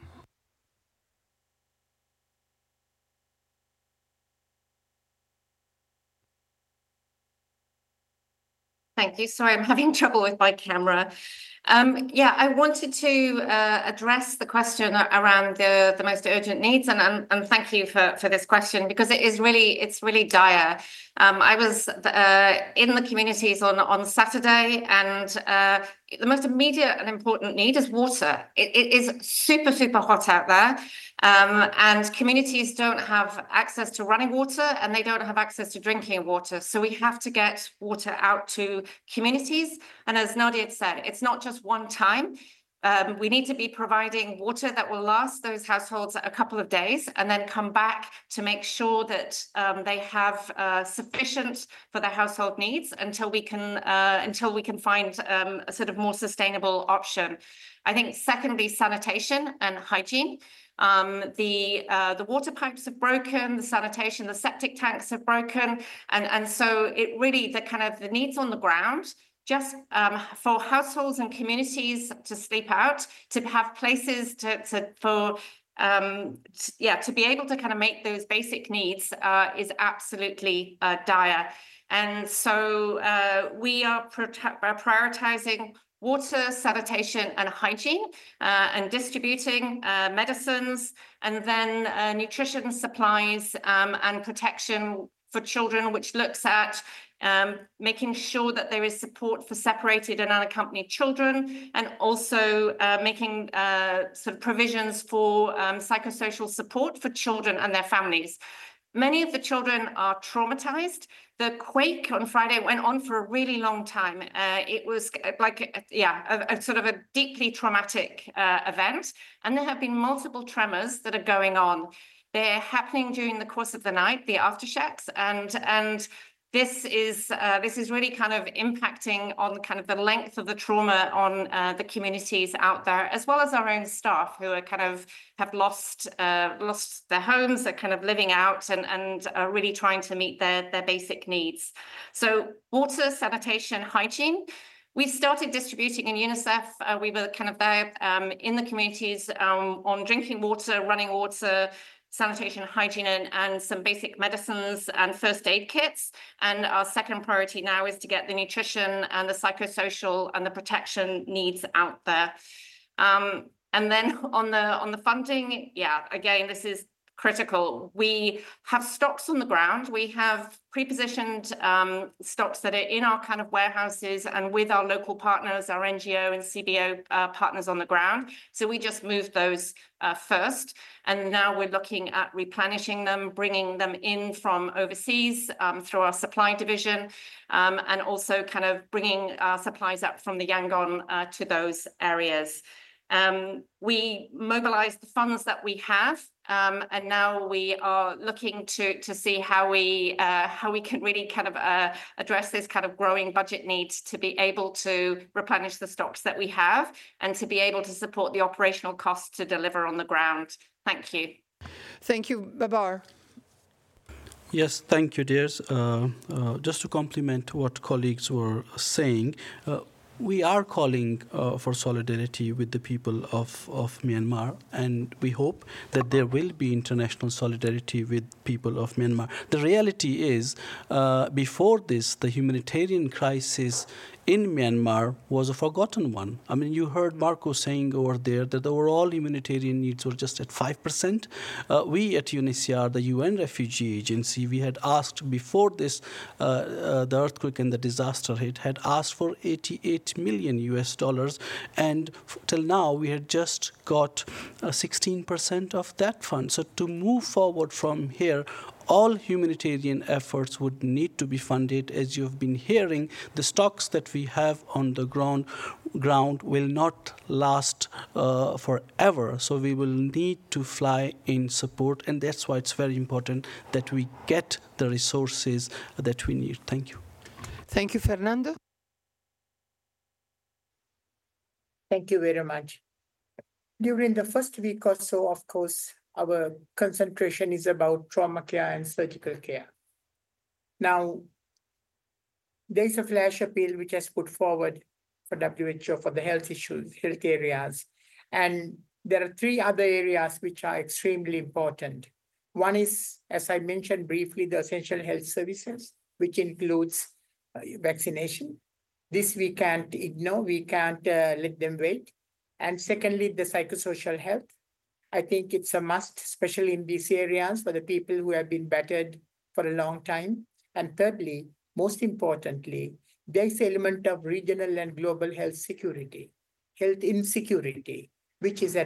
Thank you. Sorry, I'm having trouble with my camera. Yeah, I wanted to address the question around the most urgent needs, and thank you for this question, because it's really dire. I was in the communities on Saturday, and the most immediate and important need is water. It is super, super hot out there. And communities don't have access to running water, and they don't have access to drinking water. So we have to get water out to communities. And as Nadia said, it's not just one time. We need to be providing water that will last those households a couple of days, and then come back to make sure that they have sufficient for their household needs until we can find a sort of more sustainable option. I think secondly, sanitation and hygiene. The water pipes have broken, the sanitation, the septic tanks have broken. And so it really, the needs on the ground, just for households and communities to sleep out, to have places to be able to kind of make those basic needs is absolutely dire. And so we are prioritizing water, sanitation, and hygiene, and distributing medicines, and then nutrition supplies and protection for children, which looks at making sure that there is support for separated and unaccompanied children, and also making sort of provisions for psychosocial support for children and their families. Many of the children are traumatized. The quake on Friday went on for a really long time. It was like, a sort of a deeply traumatic event. And there have been multiple tremors that are going on. They're happening during the course of the night, the aftershocks, and this is really kind of impacting on kind of the length of the trauma on the communities out there, as well as our own staff who are kind of have lost their homes, are kind of living out and are really trying to meet their basic needs. So water, sanitation, hygiene. We started distributing in UNICEF. We were kind of there in the communities on drinking water, running water, sanitation, hygiene, and some basic medicines and first aid kits. And our second priority now is to get the nutrition and the psychosocial and the protection needs out there. And then on the funding, again, this is critical. We have stocks on the ground. We have pre-positioned stocks that are in our kind of warehouses and with our local partners, our NGO and CBO partners on the ground. So we just moved those first. And now we're looking at replenishing them, bringing them in from overseas through our supply division, and also kind of bringing supplies up from the Yangon to those areas. We mobilized the funds that we have, and now we are looking to see how we can really kind of address this kind of growing budget need to be able to replenish the stocks that we have and to be able to support the operational costs to deliver on the ground. Thank you. Thank you, Babar. Yes, thank you, dears. Just to complement what colleagues were saying, we are calling for solidarity with the people of Myanmar, and we hope that there will be international solidarity with people of Myanmar. The reality is, before this, the humanitarian crisis in Myanmar was a forgotten one. I mean, you heard Marco saying over there that the overall humanitarian needs were just at 5%. We at UNHCR, the UN Refugee Agency, we had asked before this, the earthquake and the disaster hit, had asked for $88 million US, and till now we had just got 16% of that fund. So to move forward from here, all humanitarian efforts would need to be funded. As you've been hearing, the stocks that we have on the ground will not last forever. So we will need to fly in support, and that's why it's very important that we get the resources that we need. Thank you. Thank you, Fernando. Thank you very much. During the first week or so, of course, our concentration is about trauma care and surgical care. Now, there is a flash appeal which has put forward for WHO for the health issues, health areas. And there are three other areas which are extremely important. One is, as I mentioned briefly, the essential health services, which includes vaccination. This we can't ignore, we can't let them wait. And secondly, the psychosocial health. I think it's a must, especially in these areas for the people who have been battered for a long time. And thirdly, most importantly, there is an element of regional and global health security, health insecurity, which is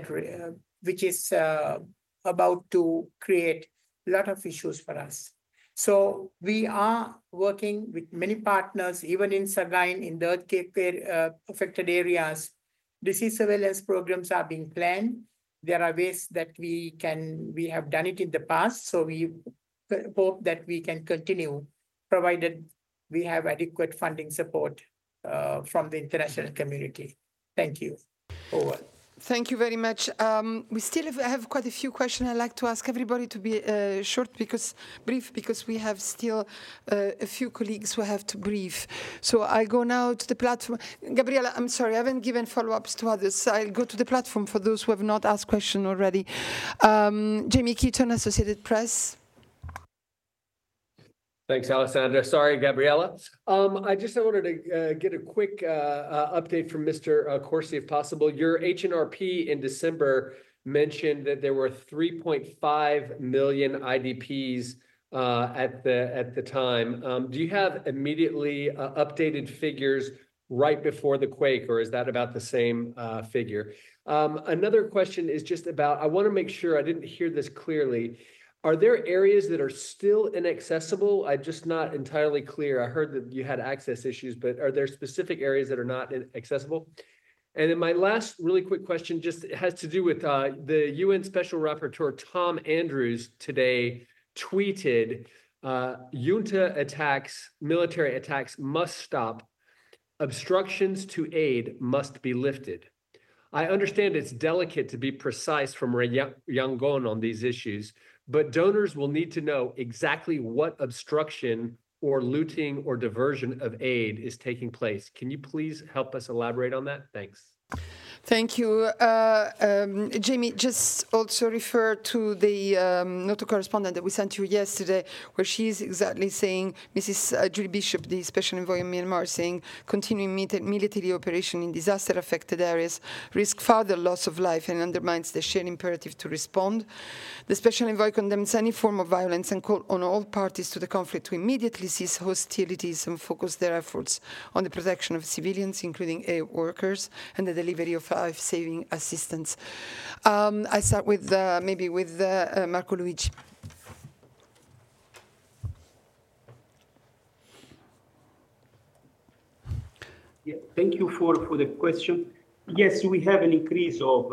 about to create a lot of issues for us. So we are working with many partners, even in Sagaing, in the earthquake-affected areas. Disease surveillance programs are being planned. There are ways that we have done it in the past, so we hope that we can continue, provided we have adequate funding support from the international community. Thank you. Over. Thank you very much. We still have quite a few questions. I'd like to ask everybody to be brief, because we have still a few colleagues who have to brief. So I'll go now to the platform. Gabriela, I'm sorry, I haven't given follow-ups to others. I'll go to the platform for those who have not asked questions already. Jamie Keaton, Associated Press. Thanks, Alessandra. Sorry, Gabriela. I just wanted to get a quick update from Mr. Corsi, if possible. Your HNRP in December mentioned that there were 3.5 million IDPs at the time. Do you have immediately updated figures right before the quake, or is that about the same figure? Another question is just about, I want to make sure I didn't hear this clearly. Are there areas that are still inaccessible? I'm just not entirely clear. I heard that you had access issues, but are there specific areas that are not accessible? And then my last really quick question just has to do with the UN Special Rapporteur Tom Andrews today tweeted, junta attacks, military attacks must stop. Obstructions to aid must be lifted. I understand it's delicate to be precise from Yangon on these issues, but donors will need to know exactly what obstruction or looting or diversion of aid is taking place. Can you please help us elaborate on that? Thanks. Thank you. Jamie, just also refer to the NATO correspondent that we sent you yesterday, where she is exactly saying, Mrs. Julie Bishop, the Special Envoy in Myanmar, saying continuing military operation in disaster-affected areas risk further loss of life and undermines the shared imperative to respond. The Special Envoy condemns any form of violence and called on all parties to the conflict to immediately cease hostilities and focus their efforts on the protection of civilians, including aid workers, and the delivery of life-saving assistance. I start with maybe with Marco Luigi. Yeah, thank you for the question. Yes, we have an increase of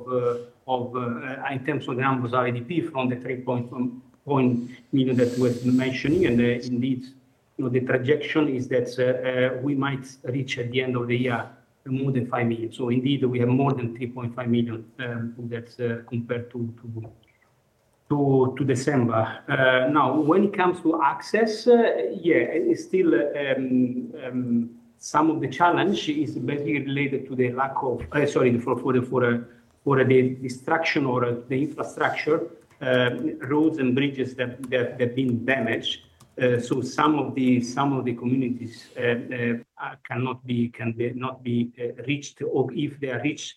in terms of the numbers of IDP from the 3.1 million that was mentioning, and indeed, the projection is that we might reach at the end of the year more than 5 million. So indeed, we have more than 3.5 million that's compared to December. Now, when it comes to access, it's still some of the challenge is basically related to the lack of for the destruction or the infrastructure, roads and bridges that have been damaged. So some of the communities cannot be reached, or if they are reached,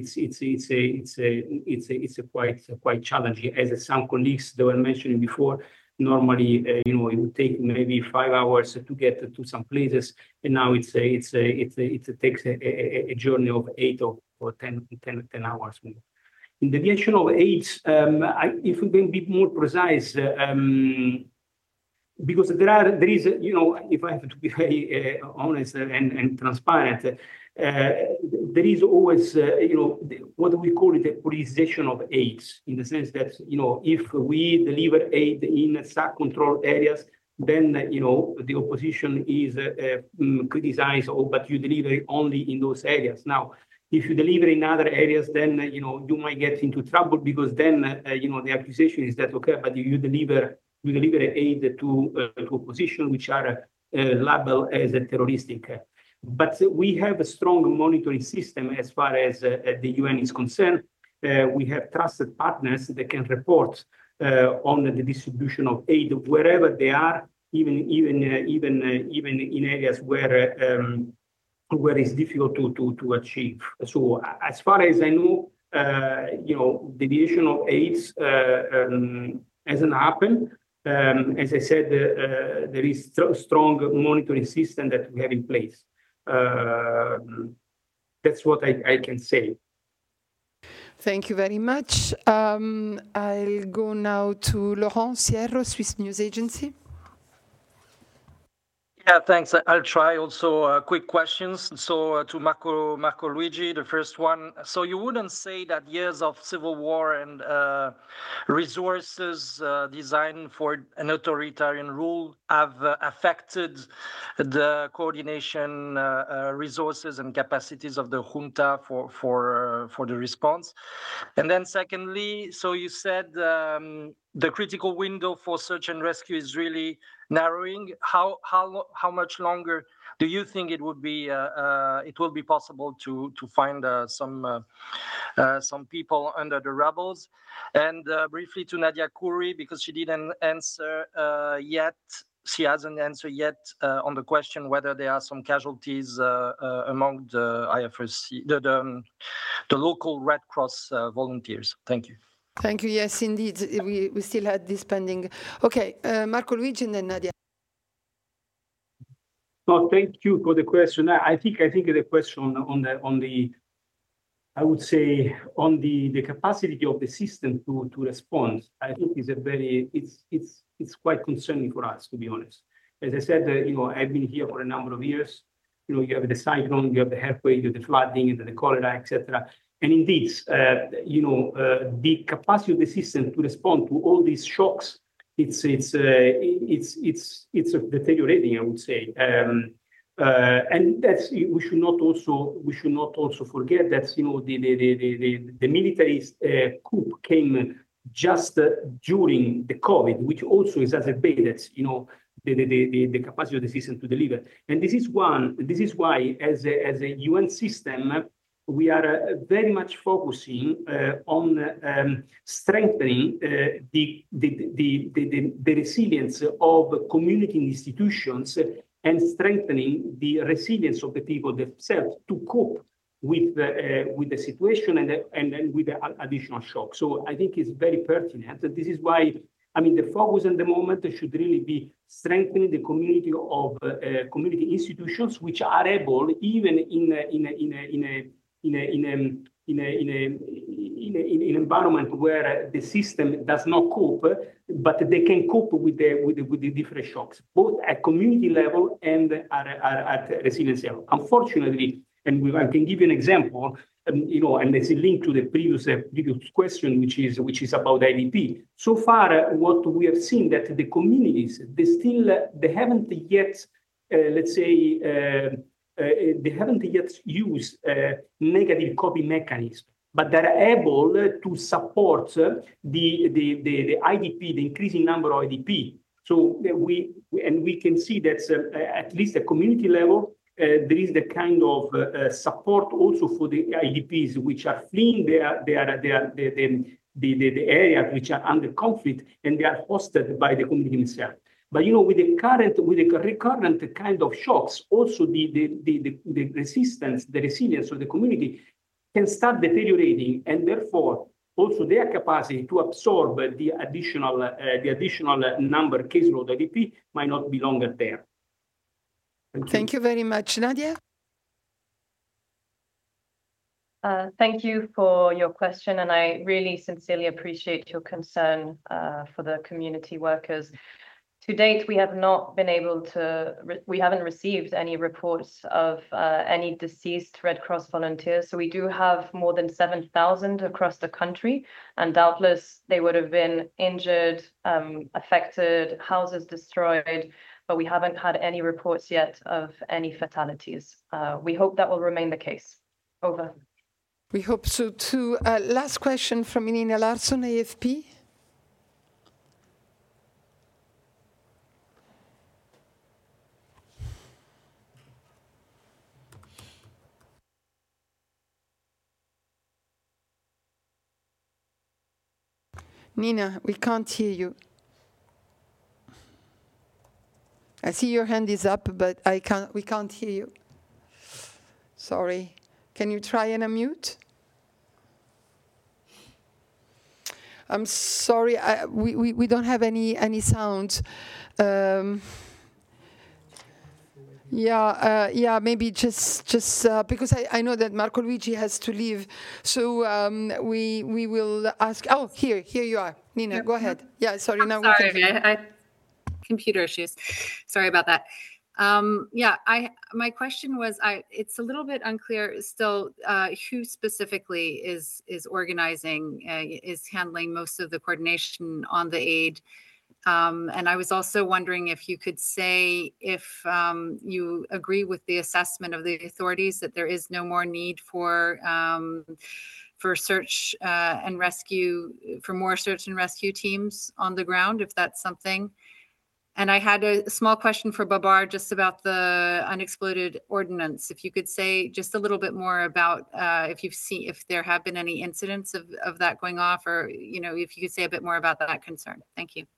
it's quite challenging. As some colleagues that were mentioning before, normally it would take maybe 5 hours to get to some places, and now it takes a journey of 8 or 10 hours more. In the deviation of AIDS, if we can be more precise, because there is, if I have to be very honest and transparent, there is always, what we call it, a politicization of AIDS, in the sense that, if we deliver aid in SAC-controlled areas, then, the opposition is criticized, but you deliver only in those areas. Now, if you deliver in other areas, then, you might get into trouble, because then, the accusation is that, okay, but you deliver aid to opposition, which are labeled as terroristic. But we have a strong monitoring system as far as the UN is concerned. We have trusted partners that can report on the distribution of aid wherever they are, even in areas where it's difficult to achieve. So as far as I know, deviation of AIDS hasn't happened. As I said, there is strong monitoring system that we have in place. That's what I can say. Thank you very much. I'll go now to Laurent Sierro, Swiss News Agency. Yeah, thanks. I'll try also quick questions. So to Marco Luigi, the first one. So you wouldn't say that years of civil war and resources designed for an authoritarian rule have affected the coordination resources and capacities of the junta for the response? And then secondly, so you said the critical window for search and rescue is really narrowing. How much longer do you think it will be possible to find some people under the rubbles? And briefly to Nadia Kouri, because she didn't answer yet. She hasn't answered yet on the question whether there are some casualties among the IFRC, the local Red Cross volunteers. Thank you. Thank you. Yes, indeed. We still had this pending. Okay, Marco Luigi and then Nadia. No, thank you for the question. I think the question on the I would say on the capacity of the system to respond, I think is it's quite concerning for us, to be honest. As I said, I've been here for a number of years. You have the cyclone, you have the earthquake, you have the flooding, the cholera, etc. And indeed, the capacity of the system to respond to all these shocks, it's deteriorating, I would say. And that's we should not also forget that the military coup came just during the COVID, which also exacerbated the capacity of the system to deliver. And this is why as a UN system, we are very much focusing on strengthening the resilience of community institutions and strengthening the resilience of the people themselves to cope with the situation and with the additional shock. So I think it's very pertinent. This is why, the focus at the moment should really be strengthening the community of community institutions, which are able, even in an environment where the system does not cope, but they can cope with the different shocks, both at community level and at resilience level. Unfortunately, and I can give you an example, and there's a link to the previous question, which is about IDP. So far, what we have seen that the communities they haven't yet, they haven't yet used negative coping mechanism, but they're able to support the IDP, the increasing number of IDP. So we can see that at least at community level, there is the kind of support also for the IDPs which are fleeing the areas which are under conflict, and they are hosted by the community themselves. But with the recurrent kind of shocks, also the resistance, the resilience of the community can start deteriorating, and therefore also their capacity to absorb the additional number caseload IDP might not be longer there. Thank you very much, Nadia. Thank you for your question, and I really sincerely appreciate your concern for the community workers. To date, we have not been able to, we haven't received any reports of any deceased Red Cross volunteers. So we do have more than 7,000 across the country, and doubtless they would have been injured, affected, houses destroyed, but we haven't had any reports yet of any fatalities. We hope that will remain the case. Over. We hope so too. Last question from Nina Larsson, AFP. Nina, we can't hear you. I see your hand is up, but we can't hear you. Sorry. Can you try and unmute? I'm sorry, we don't have any sound. Yeah, maybe just because I know that Marco Luigi has to leave, so we will ask. Oh, here you are, Nina. Go ahead. Yeah, sorry. Now we can hear you. Computer issues. Sorry about that. My question was, it's a little bit unclear still who specifically is organizing, is handling most of the coordination on the aid. And I was also wondering if you could say if you agree with the assessment of the authorities that there is no more need for search and rescue, for more search and rescue teams on the ground, if that's something. And I had a small question for Babar just about the unexploded ordnance. If you could say just a little bit more about if there have been any incidents of that going off, or if you could say a bit more about that concern. Thank you.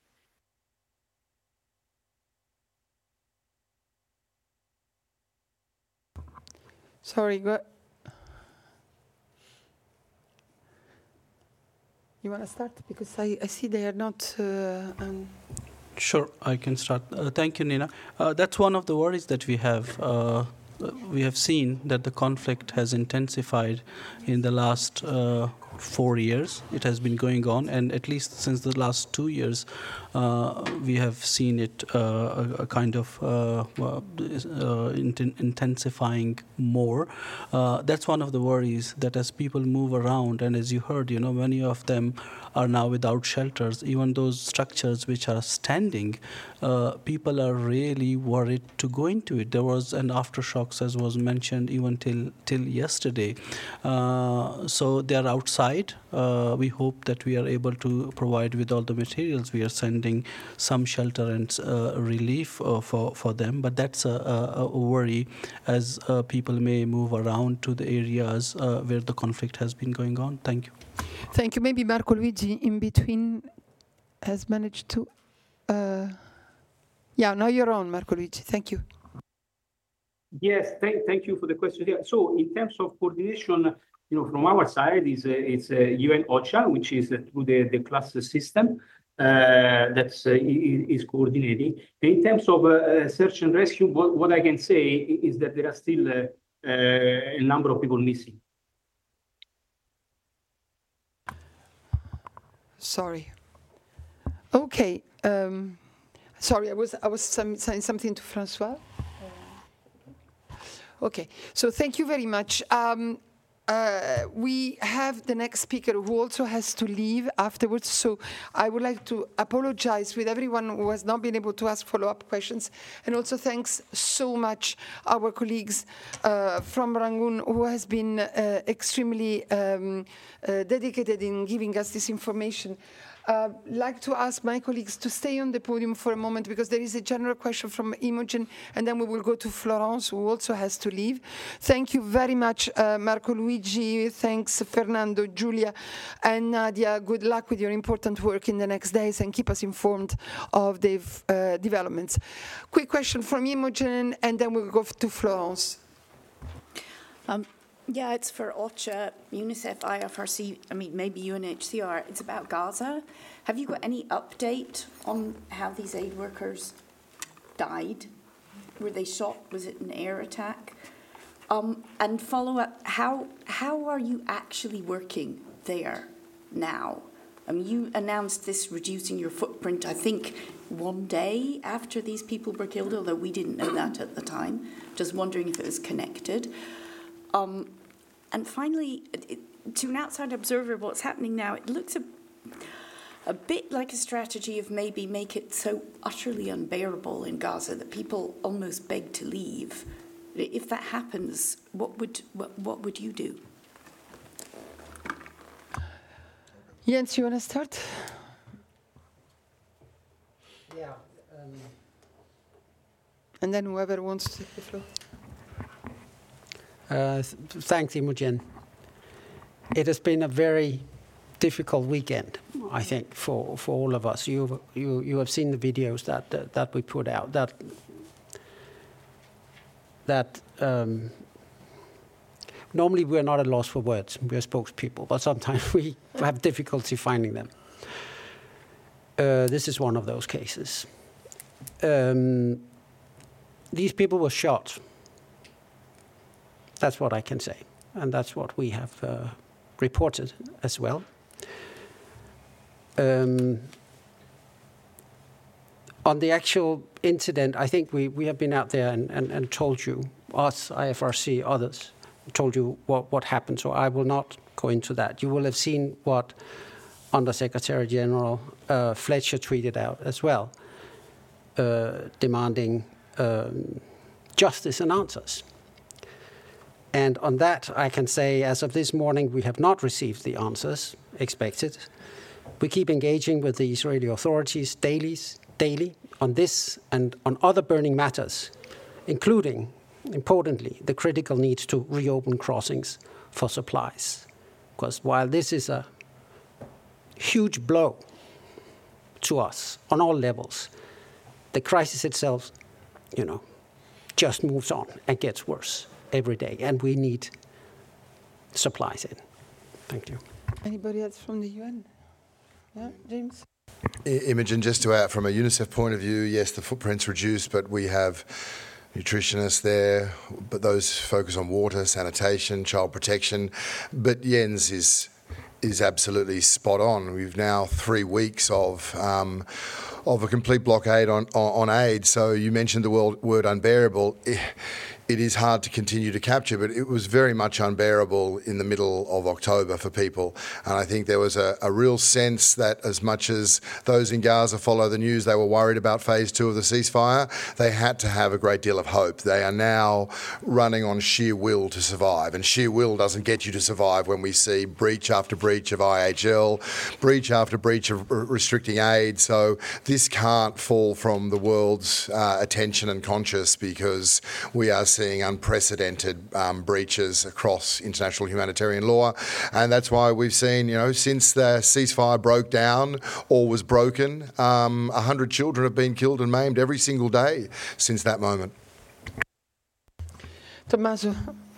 Sorry, go. You want to start? Because I see they are not. Sure, I can start. Thank you, Nina. That's one of the worries that we have. We have seen that the conflict has intensified in the last 4 years. It has been going on, and at least since the last 2 years, we have seen it a kind of intensifying more. That's one of the worries, that as people move around, and as you heard, many of them are now without shelters. Even those structures which are standing, people are really worried to go into it. There was an aftershocks, as was mentioned, even till yesterday. So they are outside. We hope that we are able to provide with all the materials. We are sending some shelter and relief for them, but that's a worry as people may move around to the areas where the conflict has been going on. Thank you. Thank you. Maybe Marco Luigi in between has managed to. Now you're on, Marco Luigi. Thank you. Yes, thank you for the question. Yeah. So in terms of coordination, from our side it's UN OCHA, which is through the cluster system that is coordinating. In terms of search and rescue, what I can say is that there are still a number of people missing. Sorry. Okay. Sorry, I was saying something to Francois. Okay. So thank you very much. We have the next speaker who also has to leave afterwards. So I would like to apologize with everyone who has not been able to ask follow-up questions. And also thanks so much our colleagues from Rangoon who has been extremely dedicated in giving us this information. Like to ask my colleagues to stay on the podium for a moment, because there is a general question from Imogen, and then we will go to Florence, who also has to leave. Thank you very much, Marco Luigi. Thanks, Fernando, Julia, and Nadia. Good luck with your important work in the next days, and keep us informed of the developments. Quick question from Imogen, and then we'll go to Florence. Yeah, it's for OCHA, UNICEF, IFRC, maybe UNHCR. It's about Gaza. Have you got any update on how these aid workers died? Were they shot? Was it an air attack? And follow up, how how are you actually working there now? I mean, you announced this reducing your footprint, I think, one day after these people were killed, although we didn't know that at the time. Just wondering if it was connected. And finally, to an outside observer, what's happening now, it looks a bit like a strategy of maybe make it so utterly unbearable in Gaza that people almost beg to leave. If that happens, what would you do? Jens, you want to start? Yeah. And then whoever wants to take the floor. Thanks, Imogen. It has been a very difficult weekend, I think, for all of us. You have seen the videos that we put out. Normally we're not at loss for words. We're spokespeople, but sometimes we have difficulty finding them. This is one of those cases. These people were shot. That's what I can say, and that's what we have reported as well. On the actual incident, I think we have been out there and told you, us, IFRC, others, told you what happened, so I will not go into that. You will have seen what Undersecretary General Fletcher tweeted out as well, demanding justice and answers. And on that, I can say, as of this morning, we have not received the answers expected. We keep engaging with the Israeli authorities daily on this and on other burning matters, including, importantly, the critical need to reopen crossings for supplies. Because while this is a huge blow to us on all levels, the crisis itself, just moves on and gets worse every day, and we need supplies in. Thank you. Anybody else from the UN? Yeah, James? Imogen, just to add from a UNICEF point of view, yes, the footprint's reduced, but we have nutritionists there, but those focus on water, sanitation, child protection. But Jens is absolutely spot on. We've now 3 weeks of a complete blockade on aid. So you mentioned the word unbearable. It is hard to continue to capture, but it was very much unbearable in the middle of October for people. And I think there was a real sense that as much as those in Gaza follow the news, they were worried about phase 2 of the ceasefire, they had to have a great deal of hope. They are now running on sheer will to survive. And sheer will doesn't get you to survive when we see breach after breach of IHL, breach after breach of restricting aid. So this can't fall from the world's attention and conscience, because we are seeing unprecedented breaches across international humanitarian law. And that's why we've seen, since the ceasefire broke down or was broken, 100 children have been killed and maimed every single day since that moment. Tommaso.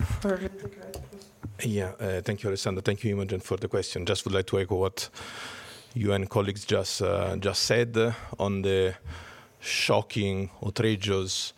Thank you, Alessandra. Thank you, Imogen, for the question. Just would like to echo what UN colleagues just said on the shocking, outrageous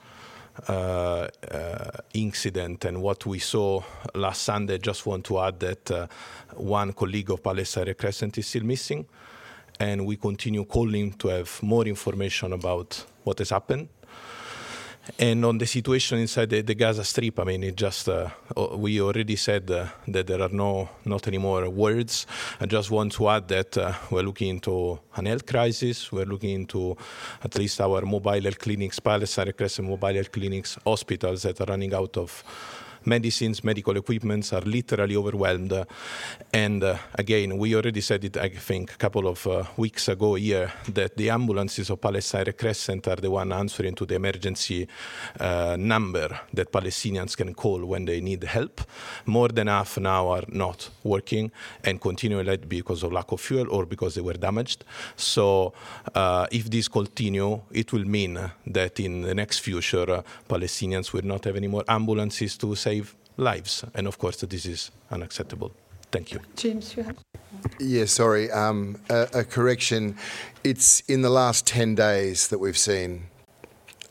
incident and what we saw last Sunday. Just want to add that one colleague of Palestine Red Crescent is still missing, and we continue calling to have more information about what has happened. And on the situation inside the Gaza Strip, I mean, it just, we already said that there are not any more words. I just want to add that we're looking into an health crisis. We're looking into at least our mobile health clinics, Palestine Red Crescent mobile health clinics, hospitals that are running out of medicines, medical equipments, are literally overwhelmed. And again, we already said it, I think, a couple of weeks ago here, that the ambulances of Palestine Red Crescent are the one answering to the emergency number that Palestinians can call when they need help. More than half now are not working and continually because of lack of fuel or because they were damaged. So if this continue, it will mean that in the next future, Palestinians will not have any more ambulances to save lives. And of course, this is unacceptable. Thank you. James, you have? Yeah, sorry. A correction. It's in the last 10 days that we've seen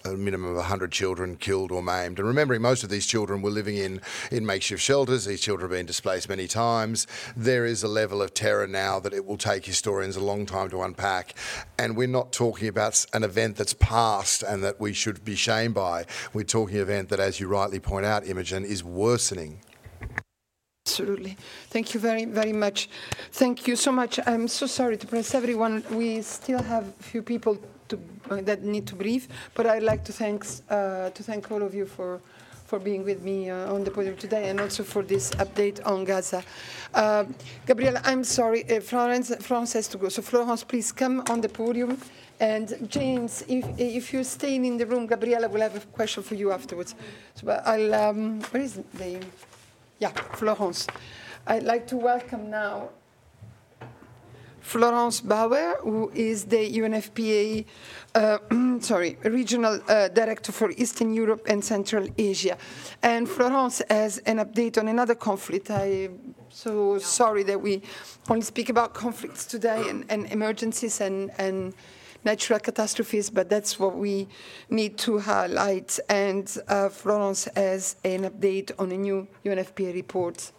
a minimum of 100 children killed or maimed. And remembering most of these children were living in makeshift shelters. These children have been displaced many times. There is a level of terror now that it will take historians a long time to unpack. And we're not talking about an event that's past and that we should be shamed by. We're talking an event that, as you rightly point out, Imogen, is worsening. Absolutely. Thank you very, very much. Thank you so much. I'm so sorry to press everyone. We still have a few people that need to brief, but I'd like to thank all of you for being with me on the podium today, and also for this update on Gaza. Gabriella, I'm sorry, Florence has to go. So Florence, please come on the podium. And James, if you're staying in the room, Gabriella will have a question for you afterwards. So I'll, where is the... Yeah, Florence. I'd like to welcome now Florence Bauer, who is the UNFPA Regional Director for Eastern Europe and Central Asia. And Florence has an update on another conflict. I'm so sorry that we only speak about conflicts today and emergencies and natural catastrophes, but that's what we need to highlight. And Florence has an update on a new UNFPA report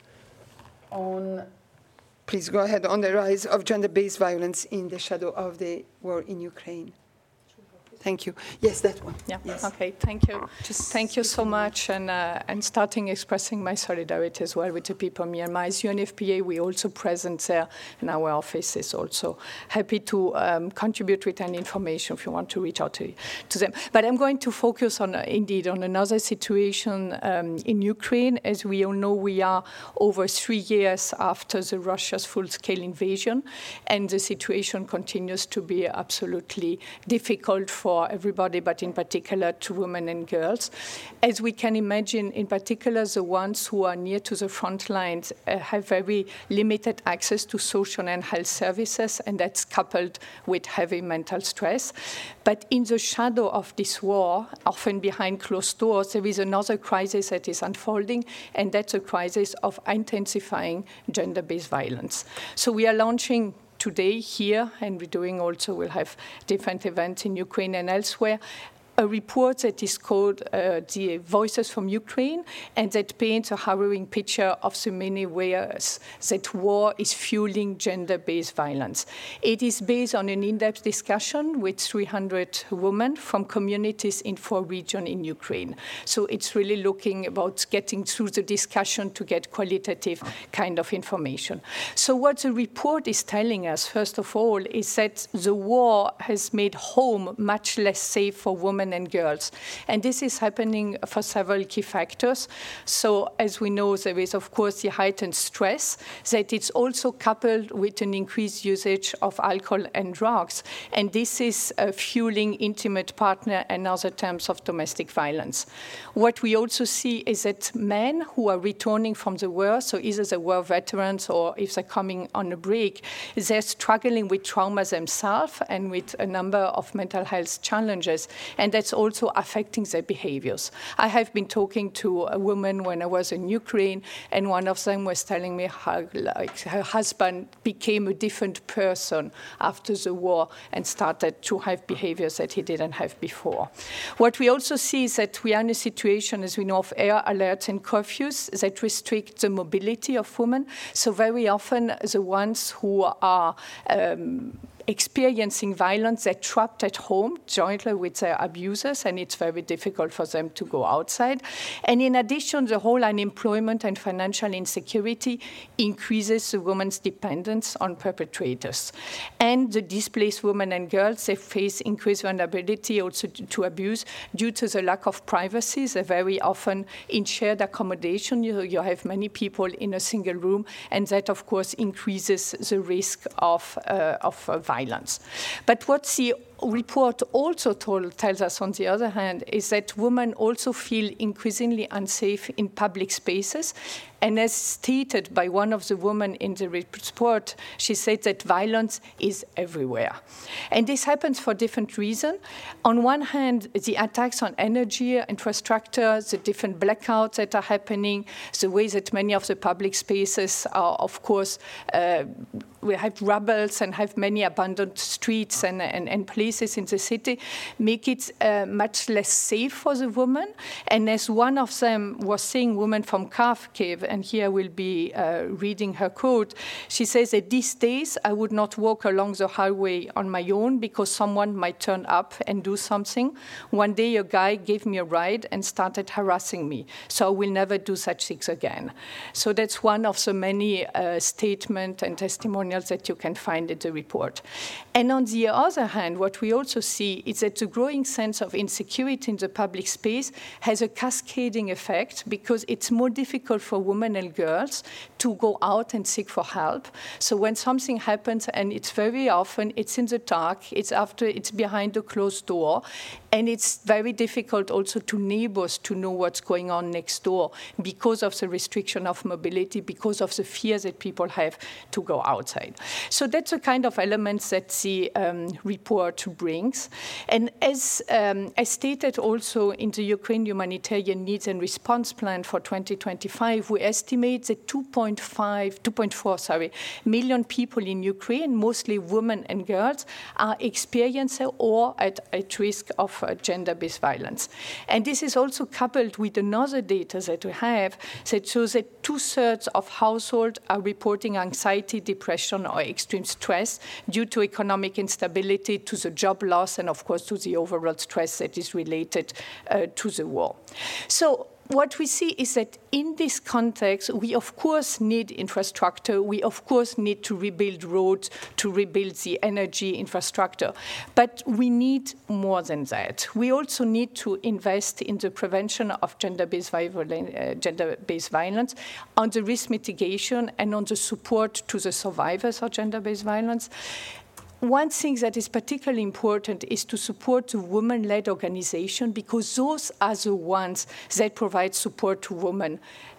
on, please go ahead, on the rise of gender-based violence in the shadow of the war in Ukraine. Thank you. Yes, that one. Yeah. Yes. Okay. Thank you. Thank you so much. And starting expressing my solidarity as well with the people of Myanmar. As UNFPA, we also present there, and our office is also happy to contribute with any information if you want to reach out to them. But I'm going to focus on, indeed, on another situation in Ukraine. As we all know, we are over 3 years after the Russia's full-scale invasion, and the situation continues to be absolutely difficult for everybody, but in particular to women and girls. As we can imagine, in particular, the ones who are near to the front lines have very limited access to social and health services, and that's coupled with heavy mental stress. But in the shadow of this war, often behind closed doors, there is another crisis that is unfolding, and that's a crisis of intensifying gender-based violence. So we are launching today here, and we'll have different events in Ukraine and elsewhere, a report that is called the Voices from Ukraine, and that paints a harrowing picture of the many ways that war is fueling gender-based violence. It is based on an in-depth discussion with 300 women from communities in 4 regions in Ukraine. So it's really looking about getting through the discussion to get qualitative kind of information. So what the report is telling us, first of all, is that the war has made home much less safe for women and girls. And this is happening for several key factors. So as we know, there is, of course, the heightened stress, that it's also coupled with an increased usage of alcohol and drugs. And this is fueling intimate partner and other terms of domestic violence. What we also see is that men who are returning from the war, so either the war veterans or if they're coming on a break, they're struggling with trauma themselves and with a number of mental health challenges. And that's also affecting their behaviors. I have been talking to a woman when I was in Ukraine, and one of them was telling me how her husband became a different person after the war and started to have behaviors that he didn't have before. What we also see is that we are in a situation, as we know, of air alerts and curfews that restrict the mobility of women. So very often the ones who are experiencing violence, they're trapped at home jointly with their abusers, and it's very difficult for them to go outside. And in addition, the whole unemployment and financial insecurity increases the woman's dependence on perpetrators. And the displaced women and girls, they face increased vulnerability also to abuse due to the lack of privacy. They're very often in shared accommodation. You have many people in a single room, and that, of course, increases the risk of violence. But what the report also tells us, on the other hand, is that women also feel increasingly unsafe in public spaces. And as stated by one of the women in the report, she said that violence is everywhere. And this happens for different reasons. On one hand, the attacks on energy, infrastructure, the different blackouts that are happening, the way that many of the public spaces are, of course, we have rubbles and have many abandoned streets and places places in the city make it much less safe for the woman. And as one of them was saying, woman from Kharkiv, and here I will be reading her quote, she says that these days I would not walk along the highway on my own because someone might turn up and do something. One day a guy gave me a ride and started harassing me, so I will never do such things again. So that's one of the many statements and testimonials that you can find in the report. And on the other hand, what we also see is that the growing sense of insecurity in the public space has a cascading effect because it's more difficult for women and girls to go out and seek for help. So when something happens, and it's very often, it's in the dark, it's behind a closed door, and it's very difficult also to neighbors to know what's going on next door because of the restriction of mobility, because of the fear that people have to go outside. So that's the kind of elements that the report brings. And as stated also in the Ukraine Humanitarian Needs and Response Plan for 2025, we estimate that 2.4 million people in Ukraine, mostly women and girls, are experiencing or at risk of gender-based violence. And this is also coupled with another data that we have that shows that 2/3 of households are reporting anxiety, depression, or extreme stress due to economic instability, to the job loss, and of course to the overall stress that is related to the war. So what we see is that in this context, we of course need infrastructure. We of course need to rebuild roads, to rebuild the energy infrastructure. But we need more than that. We also need to invest in the prevention of gender-based violence, on the risk mitigation, and on the support to the survivors of gender-based violence. One thing that is particularly important is to support the women-led organization, because those are the ones that provide support to women,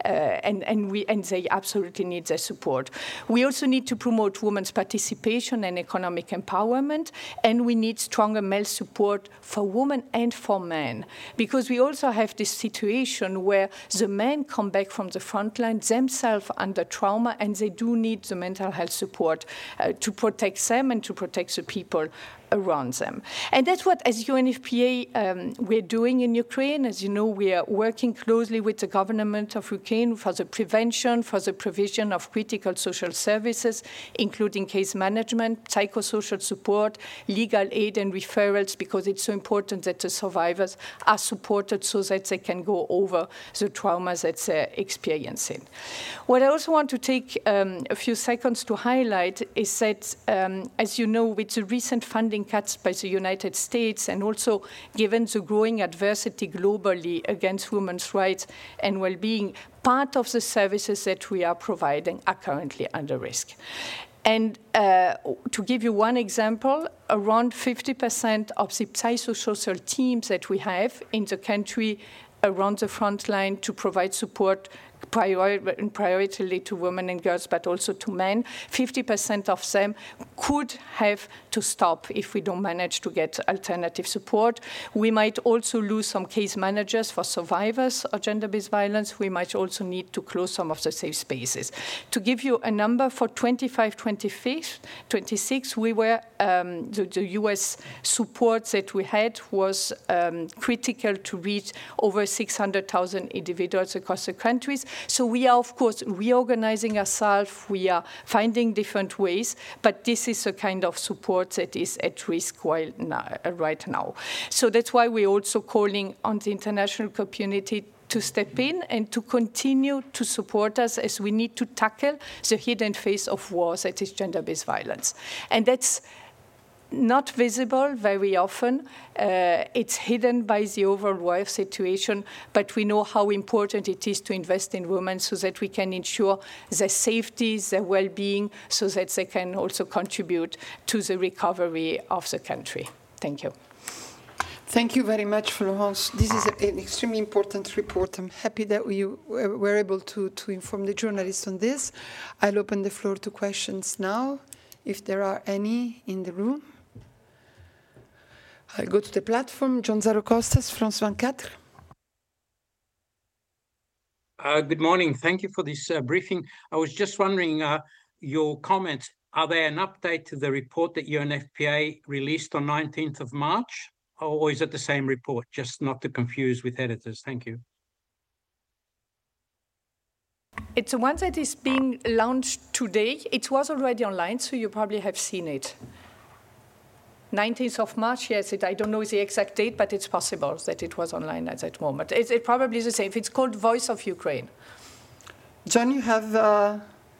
and they absolutely need their support. We also need to promote women's participation and economic empowerment, and we need stronger male support for women and for men, because we also have this situation where the men come back from the front line themselves under trauma, and they do need the mental health support to protect them and to protect the people around them. And that's what, as UNFPA, we're doing in Ukraine. As you know, we are working closely with the government of Ukraine for the prevention, for the provision of critical social services, including case management, psychosocial support, legal aid and referrals, because it's so important that the survivors are supported so that they can go over the traumas that they're experiencing. What I also want to take a few seconds to highlight is that, as you know, with the recent funding cuts by the United States, and also given the growing adversity globally against women's rights and well-being, part of the services that we are providing are currently under risk. And to give you one example, around 50% of the psychosocial teams that we have in the country around the front line to provide support primarily to women and girls, but also to men, 50% of them could have to stop if we don't manage to get alternative support. We might also lose some case managers for survivors of gender-based violence. We might also need to close some of the safe spaces. To give you a number, for 25-26, we were, the US support that we had was critical to reach over 600,000 individuals across the countries. So we are, of course, reorganizing ourselves. We are finding different ways, but this is a kind of support that is at risk right now. So that's why we're also calling on the international community to step in and to continue to support us, as we need to tackle the hidden face of war, that is gender-based violence. And that's not visible very often. It's hidden by the overall war situation, but we know how important it is to invest in women so that we can ensure their safety, their well-being, so that they can also contribute to the recovery of the country. Thank you. Thank you very much, Florence. This is an extremely important report. I'm happy that we were able to inform the journalists on this. I'll open the floor to questions now, if there are any in the room. I'll go to the platform. John Zarocostas, France 24. Good morning. Thank you for this briefing. I was just wondering your comment are they an update to the report that UNFPA released on 19th of March? Or is it the same report, just not to confuse with editors? Thank you. It's the one that is being launched today. It was already online, so you probably have seen it. 19th of March, yes, I don't know the exact date, but it's possible that it was online at that moment. It probably is the same. It's called Voice of Ukraine. John, you have...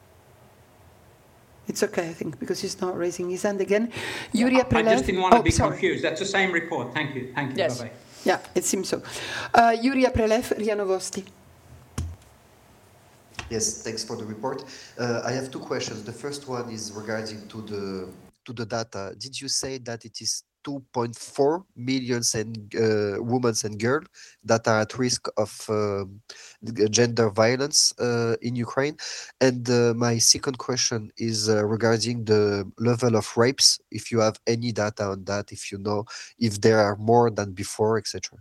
It's okay, I think, because he's not raising his hand again. Yuri Aprelev. I just didn't want to be confused. That's the same report. Thank you. Thank you. Yes. Bye-bye. Yeah, it seems so. Yuri Aprelev, RIA Novosti. Yes, thanks for the report. I have two questions. The first one is regarding to the data. Did you say that it is 2.4 million women and girls that are at risk of gender violence in Ukraine? And my second question is regarding the level of rapes, if you have any data on that, if you know if there are more than before, etc.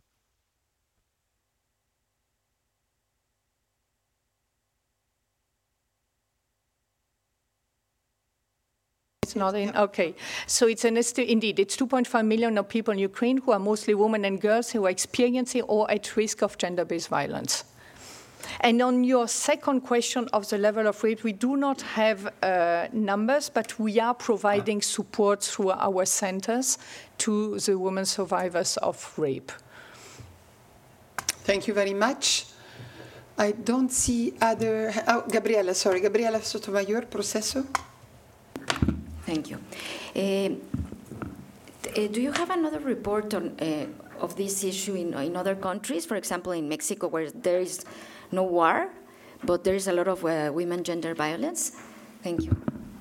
It's not in, okay. So it's indeed, it's 2.5 million of people in Ukraine who are mostly women and girls who are experiencing or at risk of gender-based violence. And on your second question of the level of rape, we do not have numbers, but we are providing support through our centers to the women survivors of rape. Thank you very much. I don't see other... Oh, Gabriela Sotomayor, Proceso. Thank you. Do you have another report on, of this issue in other countries? For example, in Mexico, where there is no war, but there is a lot of women gender violence? Thank you.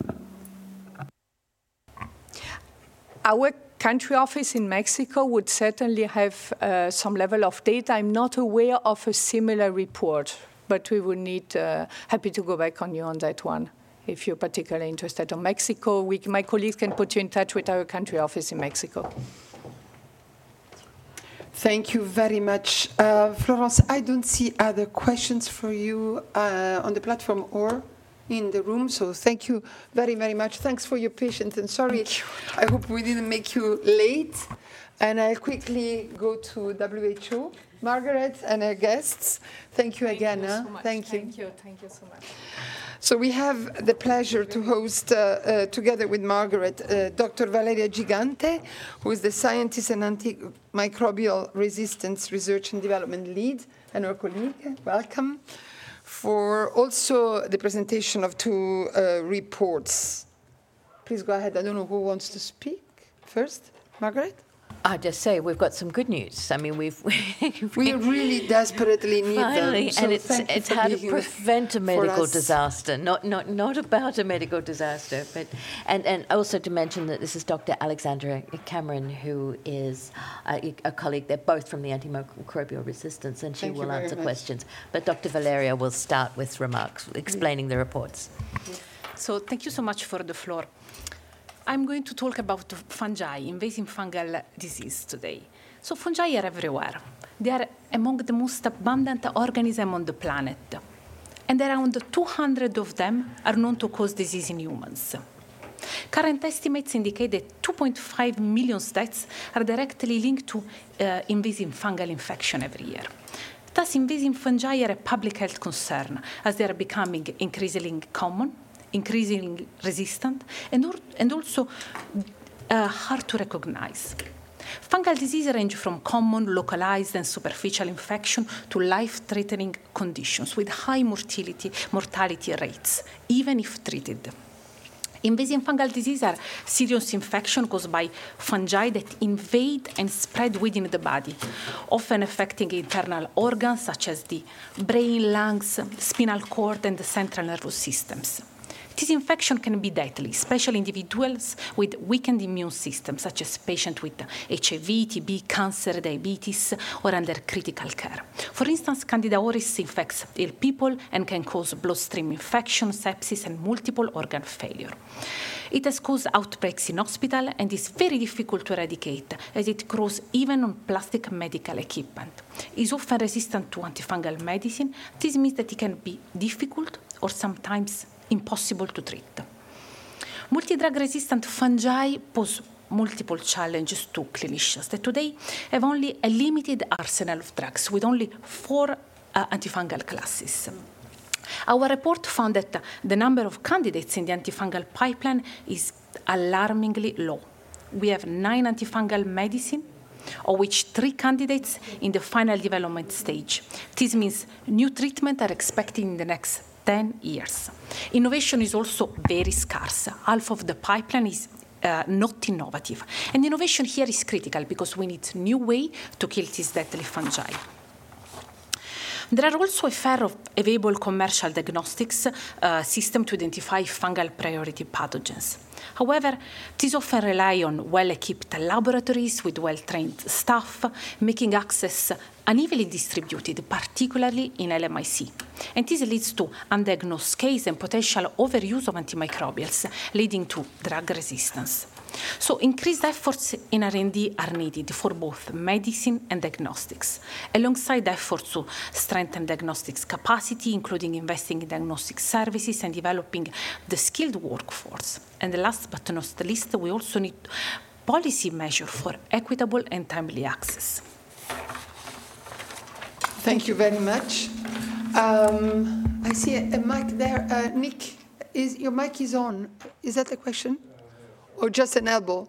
Our country office in Mexico would certainly have some level of data. I'm not aware of a similar report, but we would need, happy to go back on you on that one. If you're particularly interested in Mexico, my colleagues can put you in touch with our country office in Mexico. Thank you very much. Florence, I don't see other questions for you on the platform or in the room, so thank you very, very much. Thanks for your patience, and sorry, I hope we didn't make you late. And I'll quickly go to WHO. Margaret and her guests, thank you again. Thank you so much. Thank you. Thank you so much. So we have the pleasure to host, together with Margaret, Dr. Valeria Gigante, who is the Scientist and Antimicrobial Resistance Research and Development Lead, and her colleague. Welcome. For also the presentation of two reports. Please go ahead. I don't know who wants to speak first. Margaret? I just say we've got some good news. I mean, we really desperately need finally, them. So and it's how to prevent a medical disaster, not about a medical disaster, but and also to mention that this is Dr. Alexandra Cameron, who is a colleague. They're both from the Antimicrobial Resistance, and she will answer questions. But Dr. Valeria will start with remarks explaining the reports. So thank you so much for the floor. I'm going to talk about fungi, invasive fungal disease today. So fungi are everywhere. They are among the most abundant organisms on the planet. And around 200 of them are known to cause disease in humans. Current estimates indicate that 2.5 million deaths are directly linked to invasive fungal infection every year. Thus, invasive fungi are a public health concern as they are becoming increasingly common, increasingly resistant, and also hard to recognize. Fungal disease range from common, localized, and superficial infection to life-threatening conditions with high mortality rates, even if treated. Invasive fungal disease are serious infections caused by fungi that invade and spread within the body, often affecting internal organs such as the brain, lungs, spinal cord, and the central nervous systems. This infection can be deadly, especially individuals with weakened immune systems, such as patients with HIV, TB, cancer, diabetes, or under critical care. For instance, Candida auris infects ill people and can cause bloodstream infection, sepsis, and multiple organ failure. It has caused outbreaks in hospital and is very difficult to eradicate, as it grows even on plastic medical equipment. It is often resistant to antifungal medicine. This means that it can be difficult or sometimes impossible to treat. Multi-drug resistant fungi pose multiple challenges to clinicians that today have only a limited arsenal of drugs with only 4 antifungal classes. Our report found that the number of candidates in the antifungal pipeline is alarmingly low. We have 9 antifungal medicine, of which 3 candidates in the final development stage. This means new treatments are expected in the next 10 years. Innovation is also very scarce. Half of the pipeline is not innovative. And innovation here is critical because we need a new way to kill these deadly fungi. There are also a fair of available commercial diagnostics system to identify fungal priority pathogens. However, these often rely on well-equipped laboratories with well-trained staff, making access unevenly distributed, particularly in LMIC. And this leads to undiagnosed cases and potential overuse of antimicrobials, leading to drug resistance. So increased efforts in R&D are needed for both medicine and diagnostics, alongside efforts to strengthen diagnostics capacity, including investing in diagnostic services and developing the skilled workforce. And last but not least, we also need policy measures for equitable and timely access. Thank you very much. I see a mic there. Nick, your mic is on. Is that a question? Or just an elbow?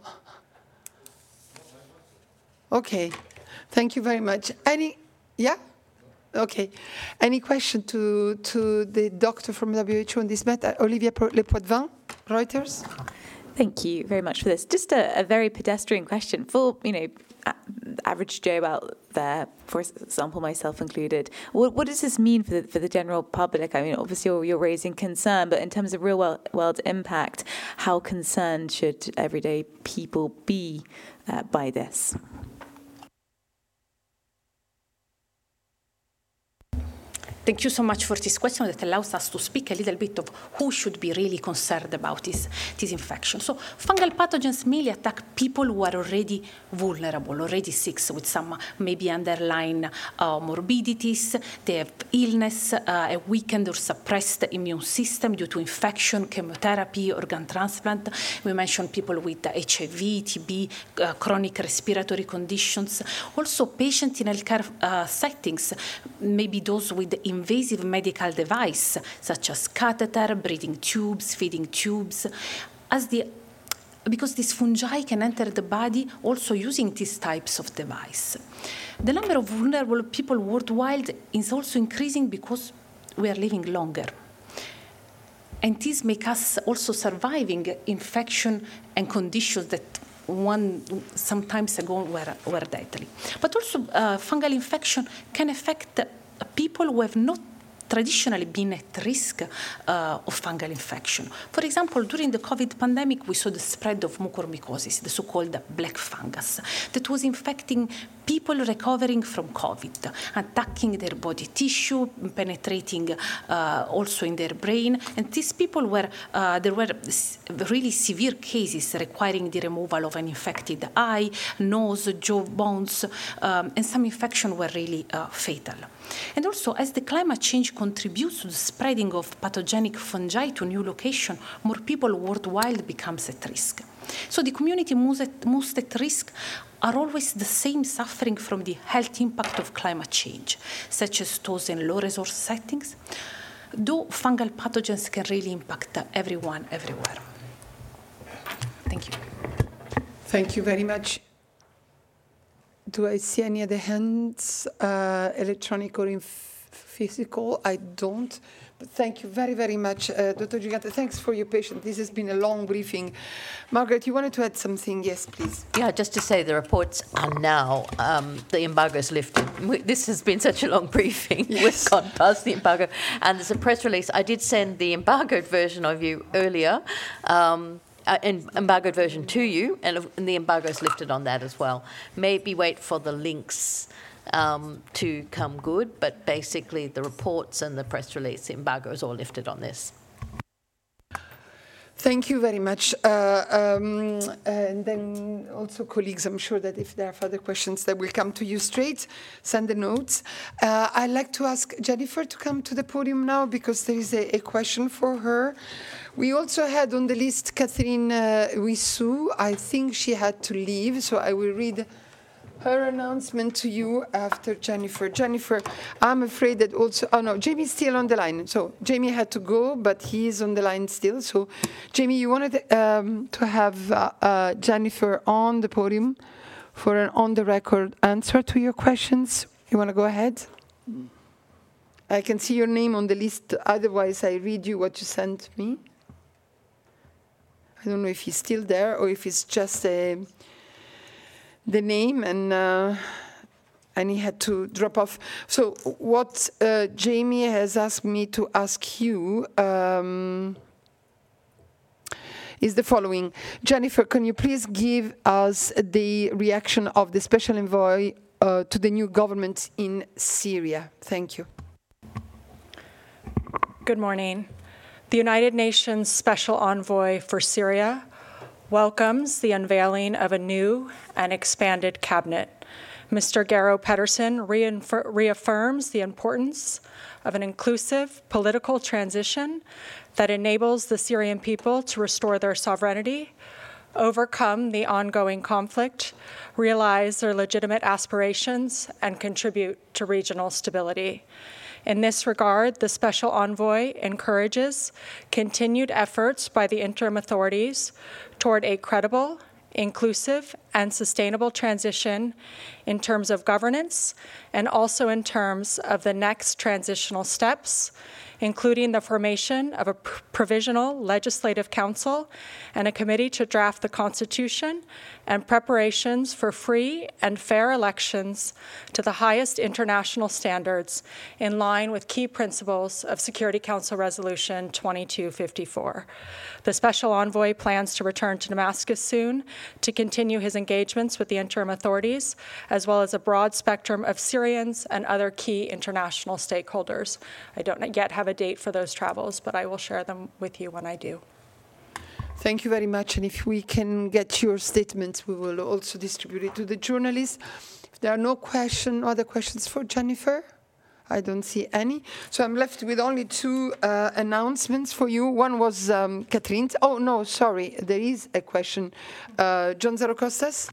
Okay. Thank you very much. Yeah? Okay. Any question to the doctor from WHO on this matter? Olivia Lepoitvin, Reuters. Thank you very much for this. Just a very pedestrian question for, average Joe out there, for example, myself included. What does this mean for the general public? I mean, obviously you're raising concern, but in terms of real world impact, how concerned should everyday people be by this? Thank you so much for this question that allows us to speak a little bit of who should be really concerned about this infection. So fungal pathogens mainly attack people who are already vulnerable, already sick with some maybe underlying morbidities. They have illness, a weakened or suppressed immune system due to infection, chemotherapy, organ transplant. We mentioned people with HIV, TB, chronic respiratory conditions. Also patients in healthcare settings, maybe those with invasive medical device, such as catheter, breathing tubes, feeding tubes, because these fungi can enter the body also using these types of device. The number of vulnerable people worldwide is also increasing because we are living longer. And this makes us also surviving infection and conditions that some time ago were deadly. But also fungal infection can affect people who have not traditionally been at risk of fungal infection. For example, during the COVID pandemic, we saw the spread of mucormycosis, the so-called black fungus, that was infecting people recovering from COVID, attacking their body tissue, penetrating also in their brain. And these people there were really severe cases requiring the removal of an infected eye, nose, jaw bones, and some infections were really fatal. And also, as the climate change contributes to the spreading of pathogenic fungi to new locations, more people worldwide becomes at risk. So the community most at risk are always the same, suffering from the health impact of climate change, such as those in low-resource settings, though fungal pathogens can really impact everyone, everywhere. Thank you. Thank you very much. Do I see any other hands, electronic or in physical? I don't. But thank you very, very much, Dr. Gigante. Thanks for your patience. This has been a long briefing. Margaret, you wanted to add something? Yes, please. Yeah, just to say the reports are now, the embargo is lifted. This has been such a long briefing. Yes. We've gone past the embargo. And there's a press release. I did send the embargoed version of you earlier. Embargoed version to you, and the embargo is lifted on that as well. Maybe wait for the links to come good, but basically the reports and the press release, the embargo is all lifted on this. Thank you very much. And then also, colleagues, I'm sure that if there are further questions, they will come to you straight. Send the notes. I'd like to ask Jennifer to come to the podium now because there is a question for her. We also had on the list Catherine Ouissou. I think she had to leave, so I will read her announcement to you after Jennifer. Jennifer, I'm afraid that also, oh no, Jamie's still on the line. So Jamie had to go, but he is on the line still. So Jamie, you wanted to have Jennifer on the podium for an on-the-record answer to your questions. You want to go ahead? I can see your name on the list. Otherwise, I read you what you sent me. I don't know if he's still there or if it's just the name and he had to drop off. So what Jamie has asked me to ask you is the following. Jennifer, can you please give us the reaction of the special envoy to the new government in Syria? Thank you. Good morning. The United Nations Special Envoy for Syria welcomes the unveiling of a new and expanded cabinet. Mr. Gero Pedersen reaffirms the importance of an inclusive political transition that enables the Syrian people to restore their sovereignty, overcome the ongoing conflict, realize their legitimate aspirations, and contribute to regional stability. In this regard, the Special Envoy encourages continued efforts by the interim authorities toward a credible, inclusive, and sustainable transition in terms of governance and also in terms of the next transitional steps, including the formation of a provisional legislative council and a committee to draft the constitution and preparations for free and fair elections to the highest international standards in line with key principles of Security Council Resolution 2254. The Special Envoy plans to return to Damascus soon to continue his engagements with the interim authorities, as well as a broad spectrum of Syrians and other key international stakeholders. I don't yet have a date for those travels, but I will share them with you when I do. Thank you very much. And if we can get your statements, we will also distribute it to the journalists. If there are no other questions for Jennifer, I don't see any. So I'm left with only two announcements for you. One was Catherine's. Oh, no, sorry. There is a question. John Zarokostas?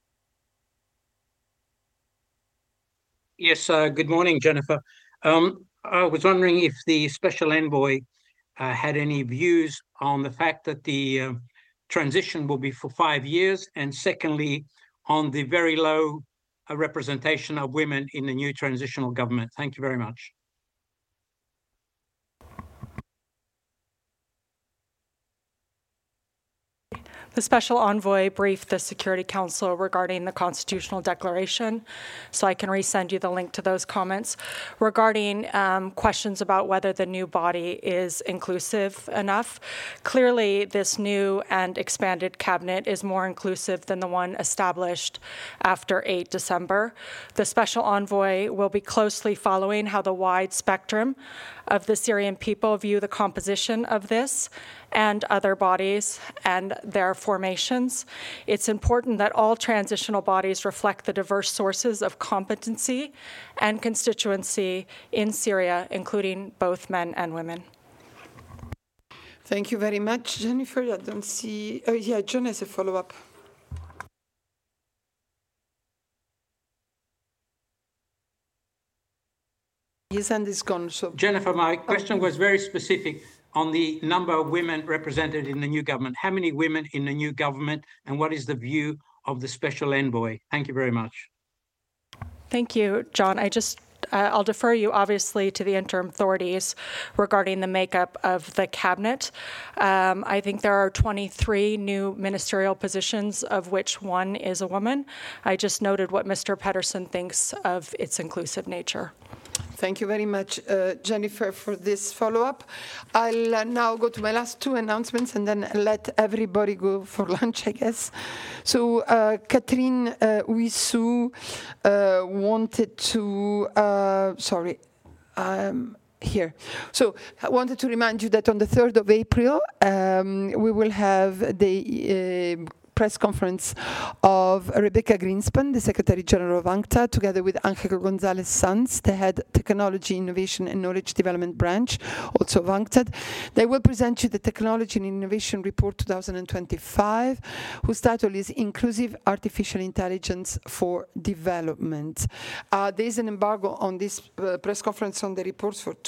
Yes, good morning, Jennifer. I was wondering if the Special Envoy had any views on the fact that the transition will be for 5 years, and secondly, on the very low representation of women in the new transitional government. Thank you very much. The Special Envoy briefed the Security Council regarding the Constitutional Declaration, so I can resend you the link to those comments. Regarding questions about whether the new body is inclusive enough, clearly this new and expanded cabinet is more inclusive than the one established after 8 December. The Special Envoy will be closely following how the wide spectrum of the Syrian people view the composition of this and other bodies and their formations. It's important that all transitional bodies reflect the diverse sources of competency and constituency in Syria, including both men and women. Thank you very much, Jennifer. I don't see... Oh, yeah, John has a follow-up. His hand is gone, so... Jennifer, my question was very specific on the number of women represented in the new government. How many women in the new government, and what is the view of the Special Envoy? Thank you very much. Thank you, John. I'll defer you, obviously, to the interim authorities regarding the makeup of the cabinet. I think there are 23 new ministerial positions, of which one is a woman. I just noted what Mr. Pedersen thinks of its inclusive nature. Thank you very much, Jennifer, for this follow-up. I'll now go to my last two announcements and then let everybody go for lunch, I guess. So Catherine Ouissou wanted to, here. So I wanted to remind you that on the 3rd of April, we will have the press conference of Rebecca Greenspan, the Secretary General of UNCTAD, together with Angel Gonzalez Sanz, the head Technology, Innovation and Knowledge Development Branch, also of UNCTAD. They will present you the Technology and Innovation Report 2025, whose title is Inclusive Artificial Intelligence for Development. There is an embargo on this press conference on the reports for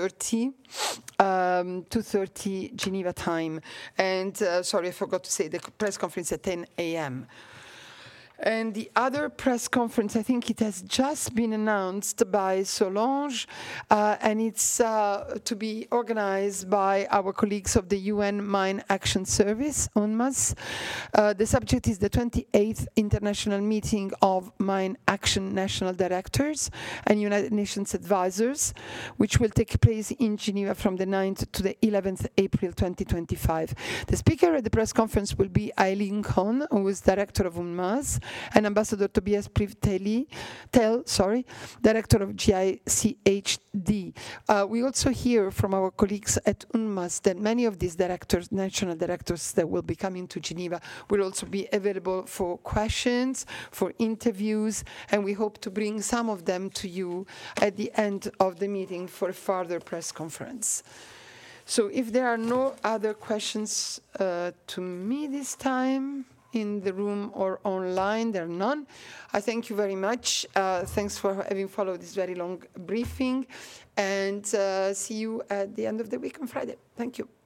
2:30 Geneva time. And sorry, I forgot to say the press conference at 10 a.m. And the other press conference, I think it has just been announced by Solange, and it's to be organized by our colleagues of the UN Mine Action Service, UNMAS. The subject is the 28th International Meeting of Mine Action National Directors and United Nations Advisors, which will take place in Geneva from the 9th to the 11th April 2025. The speaker at the press conference will be Eileen Kohn, who is director of UNMAS, and Ambassador Tobias Tell, Director of GICHD. We also hear from our colleagues at UNMAS that many of these directors, national directors that will be coming to Geneva, will also be available for questions, for interviews, and we hope to bring some of them to you at the end of the meeting for a further press conference. So if there are no other questions to me this time, in the room or online, there are none. I thank you very much. Thanks for having followed this very long briefing, and see you at the end of the week on Friday. Thank you.